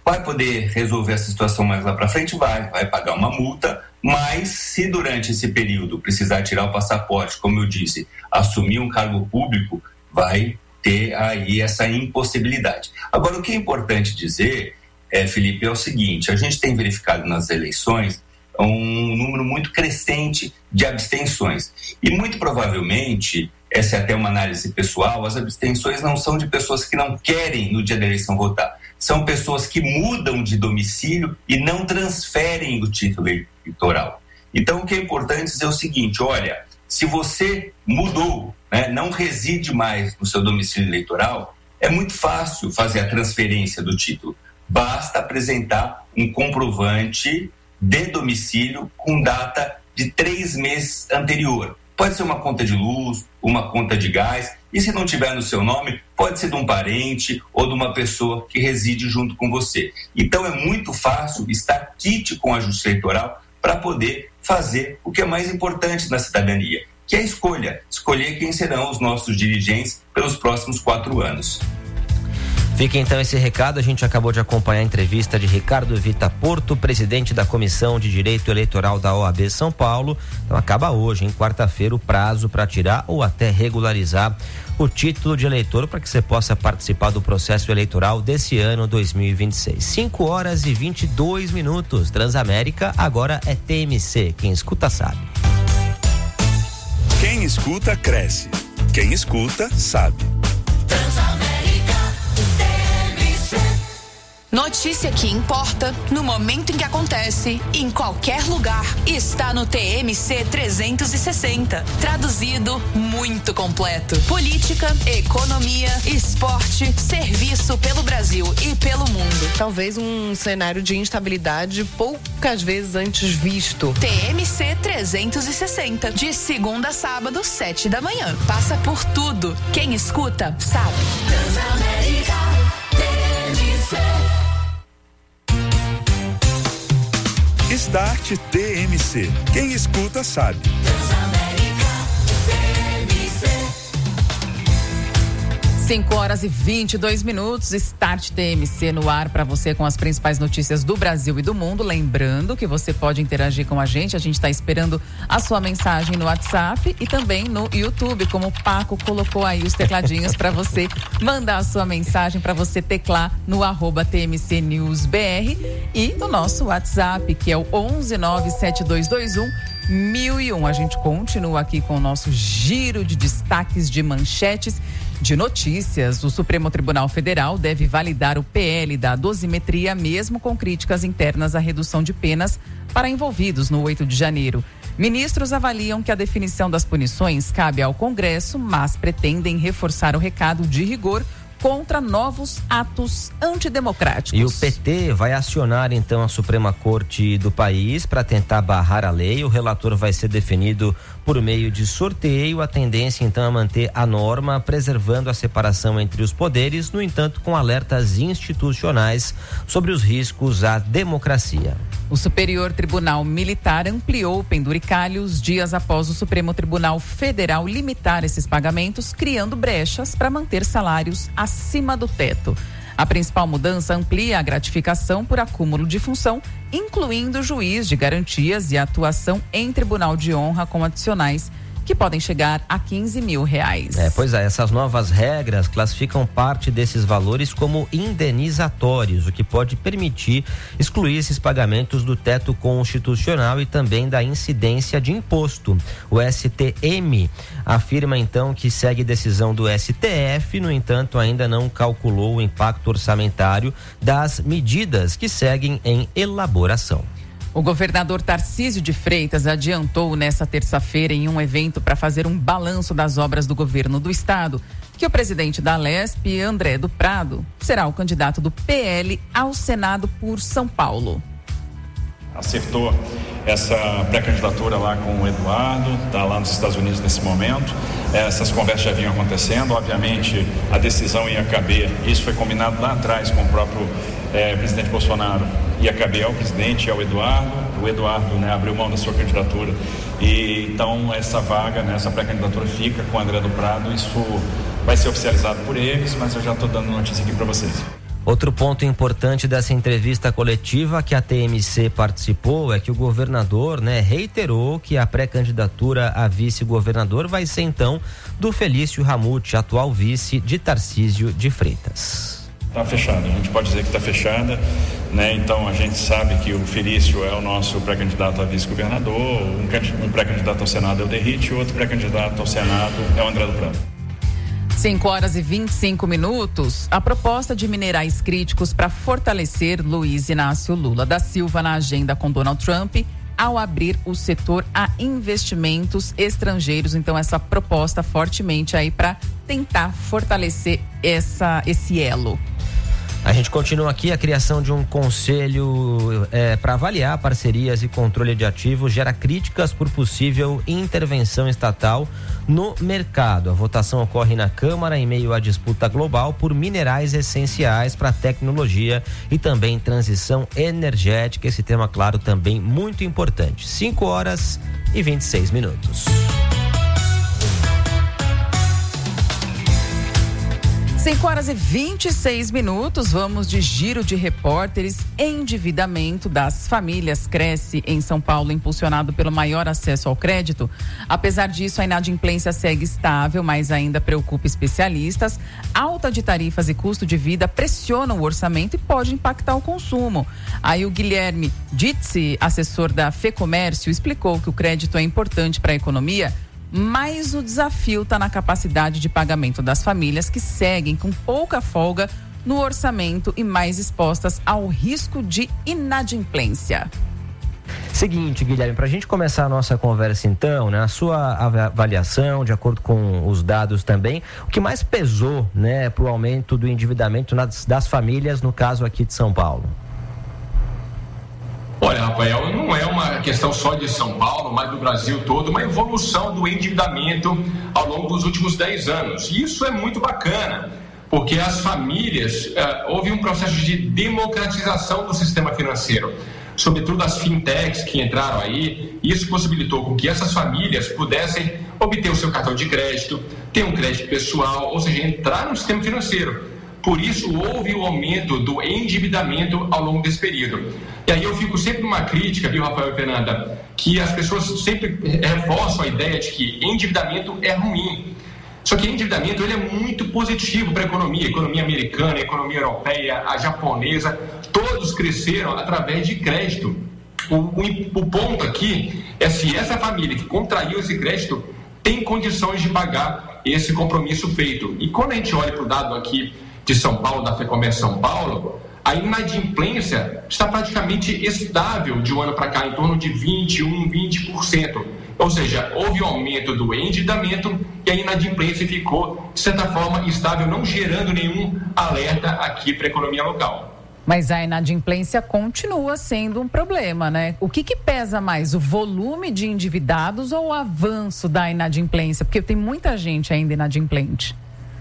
Vai poder resolver essa situação mais lá para frente? Vai, vai pagar uma multa, mas se durante esse período precisar tirar o passaporte, como eu disse, assumir um cargo público, vai ter aí essa impossibilidade. Agora, o que é importante dizer, é, Felipe, é o seguinte: a gente tem verificado nas eleições um número muito crescente de abstenções. E muito provavelmente, essa é até uma análise pessoal, as abstenções não são de pessoas que não querem no dia da eleição votar. São pessoas que mudam de domicílio e não transferem o título eleitoral. Então, o que é importante dizer é o seguinte: olha, se você mudou, né, não reside mais no seu domicílio eleitoral, é muito fácil fazer a transferência do título. Basta apresentar um comprovante de domicílio com data de três meses anterior. Pode ser uma conta de luz, uma conta de gás, e se não tiver no seu nome, pode ser de um parente ou de uma pessoa que reside junto com você. Então é muito fácil estar quite com a Justiça Eleitoral para poder fazer o que é mais importante na cidadania, que é a escolha, escolher quem serão os nossos dirigentes pelos próximos quatro anos. Fica então esse recado. A gente acabou de acompanhar a entrevista de Ricardo Vita Porto, presidente da Comissão de Direito Eleitoral da O A B São Paulo. Então acaba hoje, em quarta-feira, o prazo para tirar ou até regularizar o título de eleitor para que você possa participar do processo eleitoral desse ano dois mil e vinte e seis. cinco horas e vinte e dois minutos. Transamérica agora é T M C. Quem escuta sabe. Quem escuta cresce. Quem escuta sabe. Transamérica. Notícia que importa no momento em que acontece, em qualquer lugar, está no T M C trezentos e sessenta. Traduzido, muito completo. Política, economia, esporte, serviço pelo Brasil e pelo mundo. Talvez um cenário de instabilidade poucas vezes antes visto. T M C trezentos e sessenta, de segunda a sábado, sete da manhã. Passa por tudo. Quem escuta, sabe. Transamérica, T M C. Start T M C. Quem escuta sabe. cinco horas e vinte e dois minutos, Start T M C no ar para você com as principais notícias do Brasil e do mundo. Lembrando que você pode interagir com a gente, a gente está esperando a sua mensagem no WhatsApp e também no YouTube, como o Paco colocou aí os tecladinhos para você mandar a sua mensagem, para você teclar no arroba T M C News B R e no nosso WhatsApp, que é o onze nove sete dois dois um mil e um. A gente continua aqui com o nosso giro de destaques de manchetes de notícias. O Supremo Tribunal Federal deve validar o P L da dosimetria, mesmo com críticas internas à redução de penas para envolvidos no oito de janeiro. Ministros avaliam que a definição das punições cabe ao Congresso, mas pretendem reforçar o recado de rigor contra novos atos antidemocráticos. E o P T vai acionar então a Suprema Corte do país para tentar barrar a lei. O relator vai ser definido por meio de sorteio. A tendência então é manter a norma, preservando a separação entre os poderes, no entanto com alertas institucionais sobre os riscos à democracia. O Superior Tribunal Militar ampliou o penduricalhos dias após o Supremo Tribunal Federal limitar esses pagamentos, criando brechas para manter salários acima do teto. A principal mudança amplia a gratificação por acúmulo de função, incluindo juiz de garantias e atuação em tribunal de honra com adicionais que podem chegar a quinze mil reais. É, pois é, essas novas regras classificam parte desses valores como indenizatórios, o que pode permitir excluir esses pagamentos do teto constitucional e também da incidência de imposto. O S T M afirma então que segue decisão do S T F, no entanto ainda não calculou o impacto orçamentário das medidas que seguem em elaboração. O governador Tarcísio de Freitas adiantou nesta terça-feira em um evento para fazer um balanço das obras do governo do estado que o presidente da Alesp, André do Prado, será o candidato do P L ao Senado por São Paulo. Acertou essa pré-candidatura lá com o Eduardo, está lá nos Estados Unidos nesse momento. Essas conversas já vinham acontecendo, obviamente a decisão ia caber, isso foi combinado lá atrás com o próprio é, presidente Bolsonaro, ia caber ao presidente e ao Eduardo. O Eduardo, né, abriu mão da sua candidatura e então essa vaga, né, essa pré-candidatura fica com o André do Prado. Isso vai ser oficializado por eles, mas eu já estou dando notícia aqui para vocês. Outro ponto importante dessa entrevista coletiva que a T M C participou é que o governador, né, reiterou que a pré-candidatura a vice-governador vai ser então do Felício Ramute, atual vice de Tarcísio de Freitas. Está fechada, a gente pode dizer que está fechada, né? Então a gente sabe que o Felício é o nosso pré-candidato a vice-governador, um, um pré-candidato ao Senado é o Derrite, o outro pré-candidato ao Senado é o André do Prado. cinco horas e vinte e cinco minutos. A proposta de minerais críticos para fortalecer Luiz Inácio Lula da Silva na agenda com Donald Trump ao abrir o setor a investimentos estrangeiros. Então, essa proposta fortemente aí para tentar fortalecer essa, esse elo. A gente continua aqui, a criação de um conselho é, para avaliar parcerias e controle de ativos gera críticas por possível intervenção estatal no mercado. A votação ocorre na Câmara em meio à disputa global por minerais essenciais para tecnologia e também transição energética. Esse tema, claro, também muito importante. cinco horas e vinte e seis minutos. cinco horas e vinte e seis minutos, vamos de giro de repórteres. Endividamento das famílias cresce em São Paulo, impulsionado pelo maior acesso ao crédito. Apesar disso, a inadimplência segue estável, mas ainda preocupa especialistas. Alta de tarifas e custo de vida pressionam o orçamento e pode impactar o consumo. Aí o Guilherme Ditzi, assessor da FEComércio, explicou que o crédito é importante para a economia, mas o desafio está na capacidade de pagamento das famílias que seguem com pouca folga no orçamento e mais expostas ao risco de inadimplência. Seguinte, Guilherme, para a gente começar a nossa conversa então, né, a sua avaliação, de acordo com os dados também, o que mais pesou, né, para o aumento do endividamento nas, das famílias, no caso aqui de São Paulo? Olha, Rafael, não é uma questão só de São Paulo, mas do Brasil todo, uma evolução do endividamento ao longo dos últimos dez anos. E isso é muito bacana, porque as famílias, uh, houve um processo de democratização do sistema financeiro, sobretudo as fintechs que entraram aí. Isso possibilitou com que essas famílias pudessem obter o seu cartão de crédito, ter um crédito pessoal, ou seja, entrar no sistema financeiro. Por isso, houve o aumento do endividamento ao longo desse período. E aí eu fico sempre numa crítica, viu, Rafael e Fernanda, que as pessoas sempre reforçam a ideia de que endividamento é ruim. Só que endividamento ele é muito positivo para a economia. A economia americana, a economia europeia, a japonesa, todos cresceram através de crédito. O, o, o ponto aqui é se essa família que contraiu esse crédito tem condições de pagar esse compromisso feito. E quando a gente olha para o dado aqui de São Paulo, da FEComércio São Paulo, a inadimplência está praticamente estável de um ano para cá, em torno de vinte e um, vinte por cento. Ou seja, houve um aumento do endividamento e a inadimplência ficou, de certa forma, estável, não gerando nenhum alerta aqui para a economia local. Mas a inadimplência continua sendo um problema, né? O que que pesa mais, o volume de endividados ou o avanço da inadimplência? Porque tem muita gente ainda inadimplente.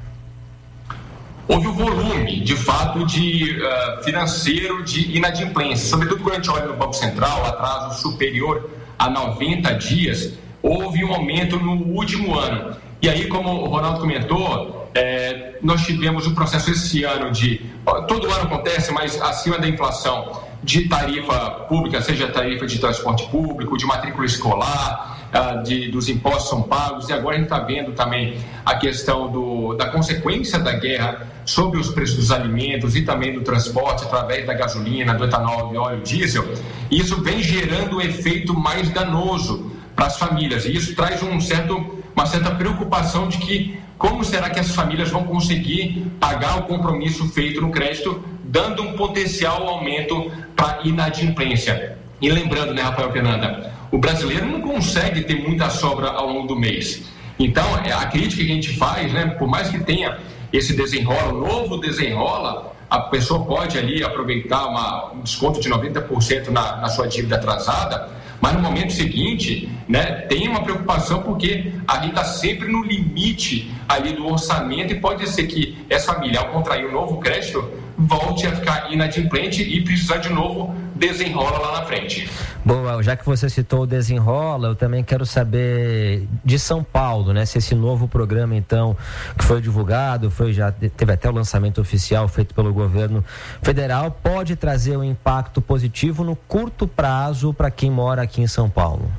Houve o volume, de fato, de uh, financeiro de inadimplência, sobretudo quando a gente olha no Banco Central, atraso superior a noventa dias, houve um aumento no último ano. E aí, como o Ronaldo comentou, é, nós tivemos um processo esse ano de, todo ano acontece, mas acima da inflação, de tarifa pública, seja tarifa de transporte público, de matrícula escolar, Uh, de, dos impostos são pagos, e agora a gente está vendo também a questão do, da consequência da guerra sobre os preços dos alimentos e também do transporte através da gasolina, do etanol e óleo diesel. E isso vem gerando um efeito mais danoso para as famílias, e isso traz um certo, uma certa preocupação de que como será que as famílias vão conseguir pagar o compromisso feito no crédito, dando um potencial aumento para inadimplência. E lembrando, né, Rafael Fernanda, o brasileiro não consegue ter muita sobra ao longo do mês. Então, a crítica que a gente faz, né, por mais que tenha esse desenrola, novo desenrola, a pessoa pode ali aproveitar uma, um desconto de noventa por cento na, na sua dívida atrasada, mas no momento seguinte, né, tem uma preocupação porque a gente está sempre no limite ali do orçamento e pode ser que essa família, ao contrair um novo crédito, volte a ficar inadimplente e precisar de novo desenrola lá na frente. Boa, já que você citou o Desenrola, eu também quero saber de São Paulo, né? Se esse novo programa, então, que foi divulgado, foi, já teve até o lançamento oficial feito pelo governo federal, pode trazer um impacto positivo no curto prazo para quem mora aqui em São Paulo.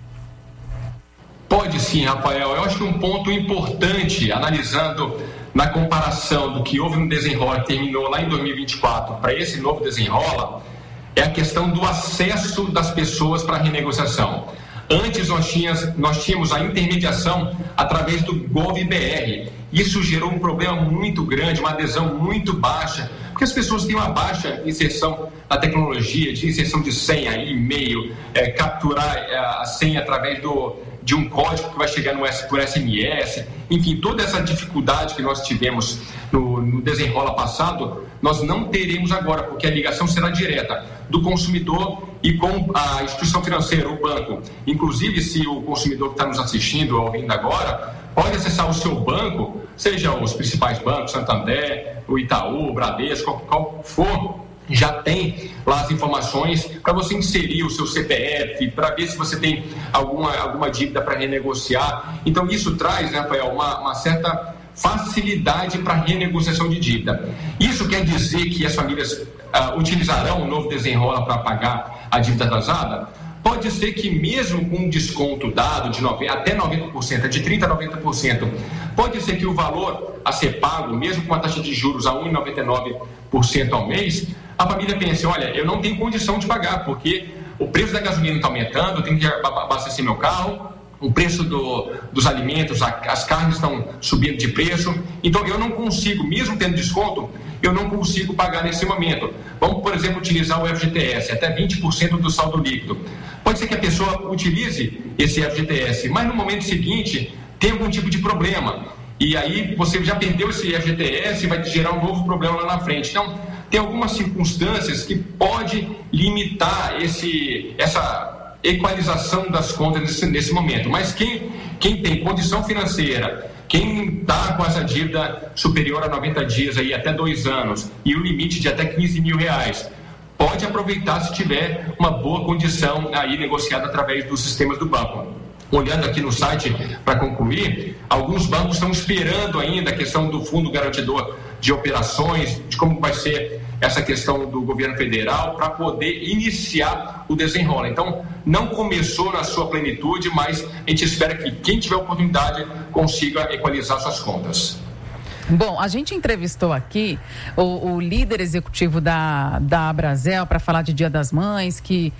Pode sim, Rafael. Eu acho que um ponto importante, analisando na comparação do que houve no Desenrola, que terminou lá em dois mil e vinte e quatro, para esse novo Desenrola, é a questão do acesso das pessoas para a renegociação. Antes nós tínhamos, nós tínhamos a intermediação através do GovBR. Isso gerou um problema muito grande, uma adesão muito baixa, porque as pessoas têm uma baixa inserção na tecnologia, de inserção de senha, e-mail, é, capturar é, a senha através do, de um código que vai chegar no, por S M S, enfim, toda essa dificuldade que nós tivemos no, no Desenrola passado, nós não teremos agora, porque a ligação será direta do consumidor e com a instituição financeira, o banco. Inclusive, se o consumidor que está nos assistindo ou ouvindo agora, pode acessar o seu banco, seja os principais bancos, Santander, o Itaú, o Bradesco, qual, qual for, já tem lá as informações para você inserir o seu C P F, para ver se você tem alguma, alguma dívida para renegociar. Então, isso traz, né, Rafael, uma, uma certa facilidade para renegociação de dívida. Isso quer dizer que as famílias uh, utilizarão o novo Desenrola para pagar a dívida atrasada? Pode ser que mesmo com um desconto dado de noventa, até noventa por cento, de trinta por cento a noventa por cento, pode ser que o valor a ser pago, mesmo com a taxa de juros a um vírgula noventa e nove por cento ao mês, a família pense, olha, eu não tenho condição de pagar, porque o preço da gasolina está aumentando, eu tenho que abastecer meu carro, o preço do, dos alimentos, a, as carnes estão subindo de preço, então eu não consigo, mesmo tendo desconto, eu não consigo pagar nesse momento. Vamos, por exemplo, utilizar o F G T S, até vinte por cento do saldo líquido. Pode ser que a pessoa utilize esse F G T S, mas no momento seguinte tem algum tipo de problema, e aí você já perdeu esse F G T S e vai gerar um novo problema lá na frente. Então, tem algumas circunstâncias que pode limitar esse, essa equalização das contas nesse, nesse momento, mas quem, quem tem condição financeira, quem está com essa dívida superior a noventa dias, aí, até dois anos, e o limite de até quinze mil reais, pode aproveitar se tiver uma boa condição aí negociada através dos sistemas do banco. Olhando aqui no site, para concluir, alguns bancos estão esperando ainda a questão do fundo garantidor de operações, de como vai ser essa questão do governo federal para poder iniciar o Desenrola. Então, não começou na sua plenitude, mas a gente espera que quem tiver oportunidade consiga equalizar suas contas. Bom, a gente entrevistou aqui o, o líder executivo da, da Abrazel para falar de Dia das Mães, que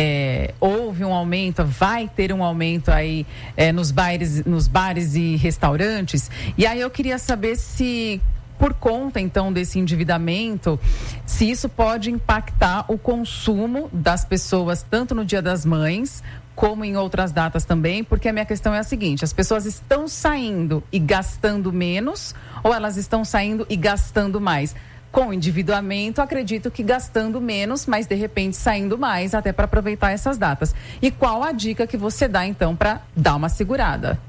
é, houve um aumento, vai ter um aumento aí é, nos bares, nos bares e restaurantes. E aí eu queria saber se, por conta então desse endividamento, se isso pode impactar o consumo das pessoas, tanto no Dia das Mães como em outras datas também, porque a minha questão é a seguinte: as pessoas estão saindo e gastando menos, ou elas estão saindo e gastando mais? Com o endividamento, acredito que gastando menos, mas de repente saindo mais, até para aproveitar essas datas. E qual a dica que você dá então para dar uma segurada?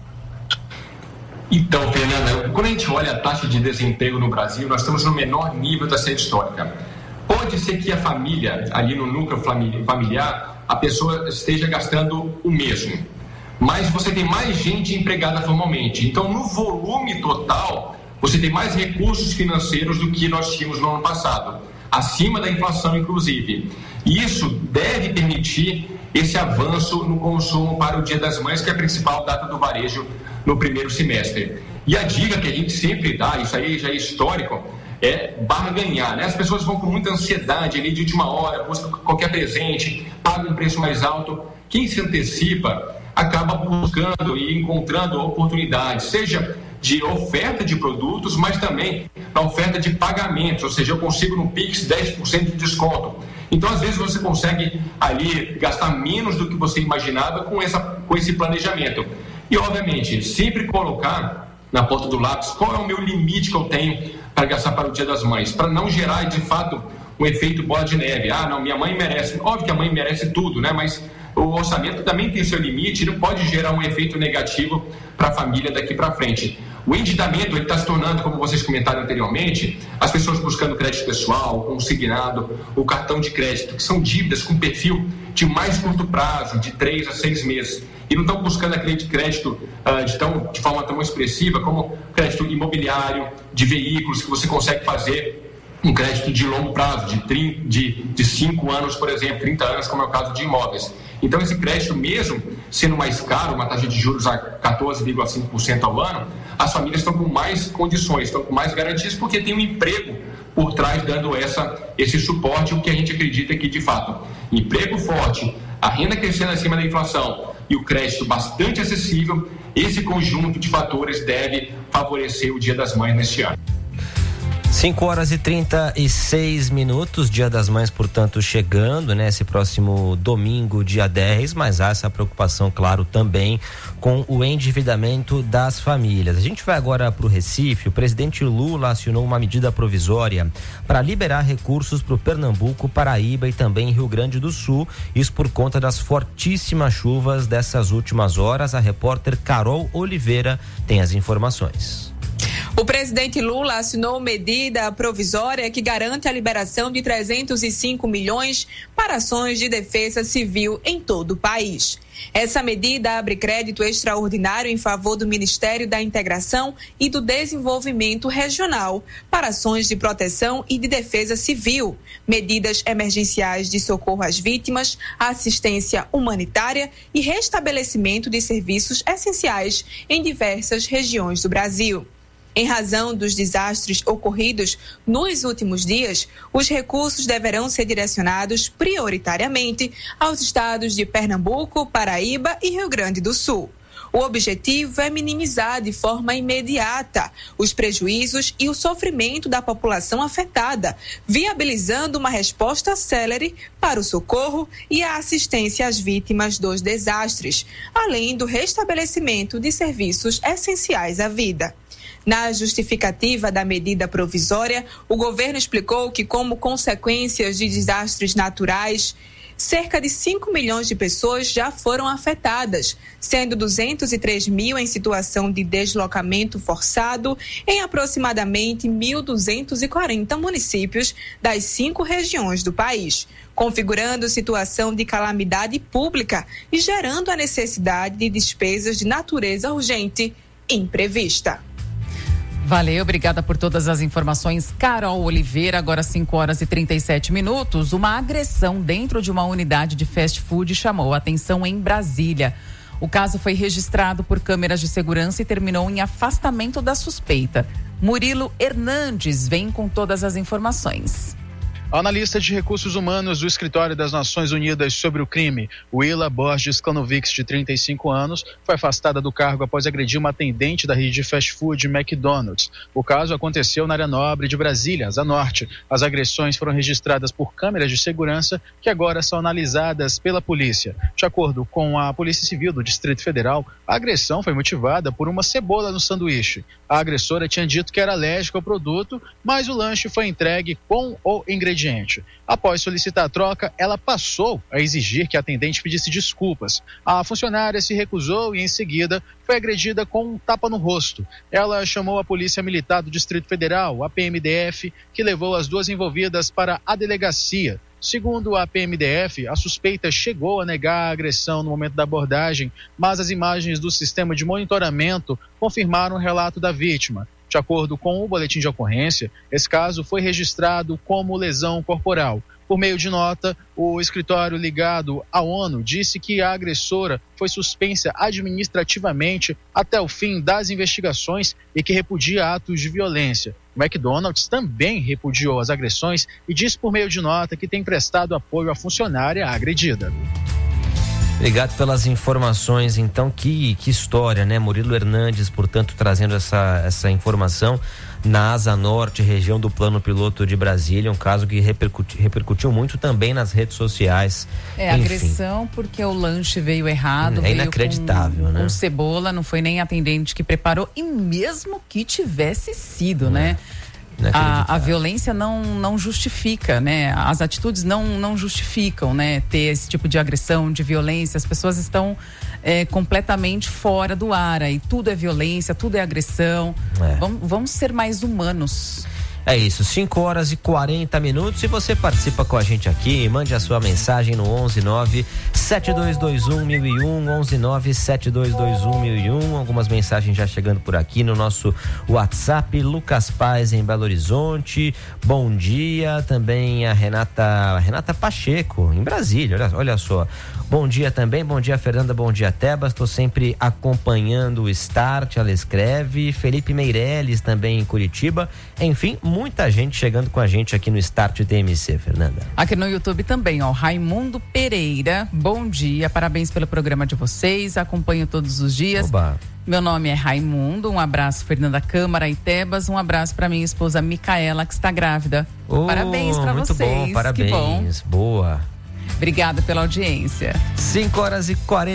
Então, Fernanda, quando a gente olha a taxa de desemprego no Brasil, nós estamos no menor nível da série histórica. Pode ser que a família, ali no núcleo familiar, a pessoa esteja gastando o mesmo, mas você tem mais gente empregada formalmente. Então, no volume total, você tem mais recursos financeiros do que nós tínhamos no ano passado, acima da inflação, inclusive. E isso deve permitir esse avanço no consumo para o Dia das Mães, que é a principal data do varejo no primeiro semestre. E a dica que a gente sempre dá, isso aí já é histórico, é barganhar, né? As pessoas vão com muita ansiedade ali de última hora, buscam qualquer presente, pagam um preço mais alto. Quem se antecipa acaba buscando e encontrando oportunidades, seja de oferta de produtos, mas também na oferta de pagamentos, ou seja, eu consigo no Pix dez por cento de desconto. Então, às vezes, você consegue ali gastar menos do que você imaginava com, essa, com esse planejamento. E, obviamente, sempre colocar na ponta do lápis qual é o meu limite que eu tenho para gastar para o Dia das Mães, para não gerar, de fato, um efeito bola de neve. Ah, não, minha mãe merece. Óbvio que a mãe merece tudo, né? Mas o orçamento também tem seu limite e não pode gerar um efeito negativo para a família daqui para frente. O endividamento está se tornando, como vocês comentaram anteriormente, as pessoas buscando crédito pessoal, consignado, o cartão de crédito, que são dívidas com perfil de mais curto prazo, de três a seis meses. E não estão buscando aquele crédito uh, de, tão, de forma tão expressiva como crédito imobiliário, de veículos, que você consegue fazer um crédito de longo prazo, de, trinta, de, de cinco anos, por exemplo, trinta anos, como é o caso de imóveis. Então, esse crédito, mesmo sendo mais caro, uma taxa de juros a quatorze vírgula cinco por cento ao ano, as famílias estão com mais condições, estão com mais garantias, porque tem um emprego por trás dando essa, esse suporte, o que a gente acredita que, de fato, emprego forte, a renda crescendo acima da inflação e o crédito bastante acessível, esse conjunto de fatores deve favorecer o Dia das Mães neste ano. cinco horas e trinta e seis minutos, Dia das Mães, portanto, chegando, né? Esse próximo domingo, dia dez, mas há essa preocupação, claro, também com o endividamento das famílias. A gente vai agora para o Recife. O presidente Lula assinou uma medida provisória para liberar recursos para o Pernambuco, Paraíba e também Rio Grande do Sul. Isso por conta das fortíssimas chuvas dessas últimas horas. A repórter Carol Oliveira tem as informações. O presidente Lula assinou medida provisória que garante a liberação de trezentos e cinco milhões para ações de defesa civil em todo o país. Essa medida abre crédito extraordinário em favor do Ministério da Integração e do Desenvolvimento Regional para ações de proteção e de defesa civil, medidas emergenciais de socorro às vítimas, assistência humanitária e restabelecimento de serviços essenciais em diversas regiões do Brasil. Em razão dos desastres ocorridos nos últimos dias, os recursos deverão ser direcionados prioritariamente aos estados de Pernambuco, Paraíba e Rio Grande do Sul. O objetivo é minimizar de forma imediata os prejuízos e o sofrimento da população afetada, viabilizando uma resposta célere para o socorro e a assistência às vítimas dos desastres, além do restabelecimento de serviços essenciais à vida. Na justificativa da medida provisória, o governo explicou que, como consequências de desastres naturais, cerca de cinco milhões de pessoas já foram afetadas, sendo duzentos e três mil em situação de deslocamento forçado em aproximadamente mil duzentos e quarenta municípios das cinco regiões do país, configurando situação de calamidade pública e gerando a necessidade de despesas de natureza urgente imprevista. Valeu, obrigada por todas as informações, Carol Oliveira. Agora cinco horas e trinta e sete minutos. Uma agressão dentro de uma unidade de fast food chamou a atenção em Brasília. O caso foi registrado por câmeras de segurança e terminou em afastamento da suspeita. Murilo Hernandes vem com todas as informações. A analista de recursos humanos do Escritório das Nações Unidas sobre o crime, Willa Borges Klanovics, de trinta e cinco anos, foi afastada do cargo após agredir uma atendente da rede de fast food McDonald's. O caso aconteceu na área nobre de Brasília, Asa Norte. As agressões foram registradas por câmeras de segurança que agora são analisadas pela polícia. De acordo com a Polícia Civil do Distrito Federal, a agressão foi motivada por uma cebola no sanduíche. A agressora tinha dito que era alérgica ao produto, mas o lanche foi entregue com o ingrediente. Após solicitar a troca, ela passou a exigir que a atendente pedisse desculpas. A funcionária se recusou e, em seguida, foi agredida com um tapa no rosto. Ela chamou a Polícia Militar do Distrito Federal, a P M D F, que levou as duas envolvidas para a delegacia. Segundo a P M D F, a suspeita chegou a negar a agressão no momento da abordagem, mas as imagens do sistema de monitoramento confirmaram o relato da vítima. De acordo com o boletim de ocorrência, esse caso foi registrado como lesão corporal. Por meio de nota, o escritório ligado à ONU disse que a agressora foi suspensa administrativamente até o fim das investigações e que repudia atos de violência. O McDonald's também repudiou as agressões e disse por meio de nota que tem prestado apoio à funcionária agredida. Obrigado pelas informações, então, que, que história, né? Murilo Hernandes, portanto, trazendo essa, essa informação na Asa Norte, região do Plano Piloto de Brasília, um caso que repercutiu, repercutiu muito também nas redes sociais. É, Enfim. agressão porque o lanche veio errado, é veio inacreditável, com, né? com cebola, não foi nem a atendente que preparou, e mesmo que tivesse sido, é. né? A, a violência não, não justifica, né? As atitudes não, não justificam, né? Ter esse tipo de agressão, de violência. As pessoas estão é, completamente fora do ar. E tudo é violência, tudo é agressão. É. Vamos, vamos ser mais humanos. É isso, cinco horas e quarenta minutos. E você participa com a gente aqui, mande a sua mensagem no onze nove sete dois dois um mil e um, onze nove sete dois dois um mil e um. Algumas mensagens já chegando por aqui no nosso WhatsApp. Lucas Paz em Belo Horizonte, bom dia. Também a Renata, a Renata Pacheco em Brasília, olha, olha só. Bom dia também, bom dia Fernanda, bom dia Tebas, estou sempre acompanhando o Start, ela escreve. Felipe Meirelles também em Curitiba. Enfim, muita gente chegando com a gente aqui no Start T M C, Fernanda. Aqui no YouTube também, ó, Raimundo Pereira, bom dia, parabéns pelo programa de vocês, acompanho todos os dias. Oba. Meu nome é Raimundo, um abraço Fernanda Câmara e Tebas, um abraço para minha esposa Micaela, que está grávida. Oh, parabéns para vocês. Muito bom, parabéns, que bom. Boa. Obrigada pela audiência. cinco horas e quarenta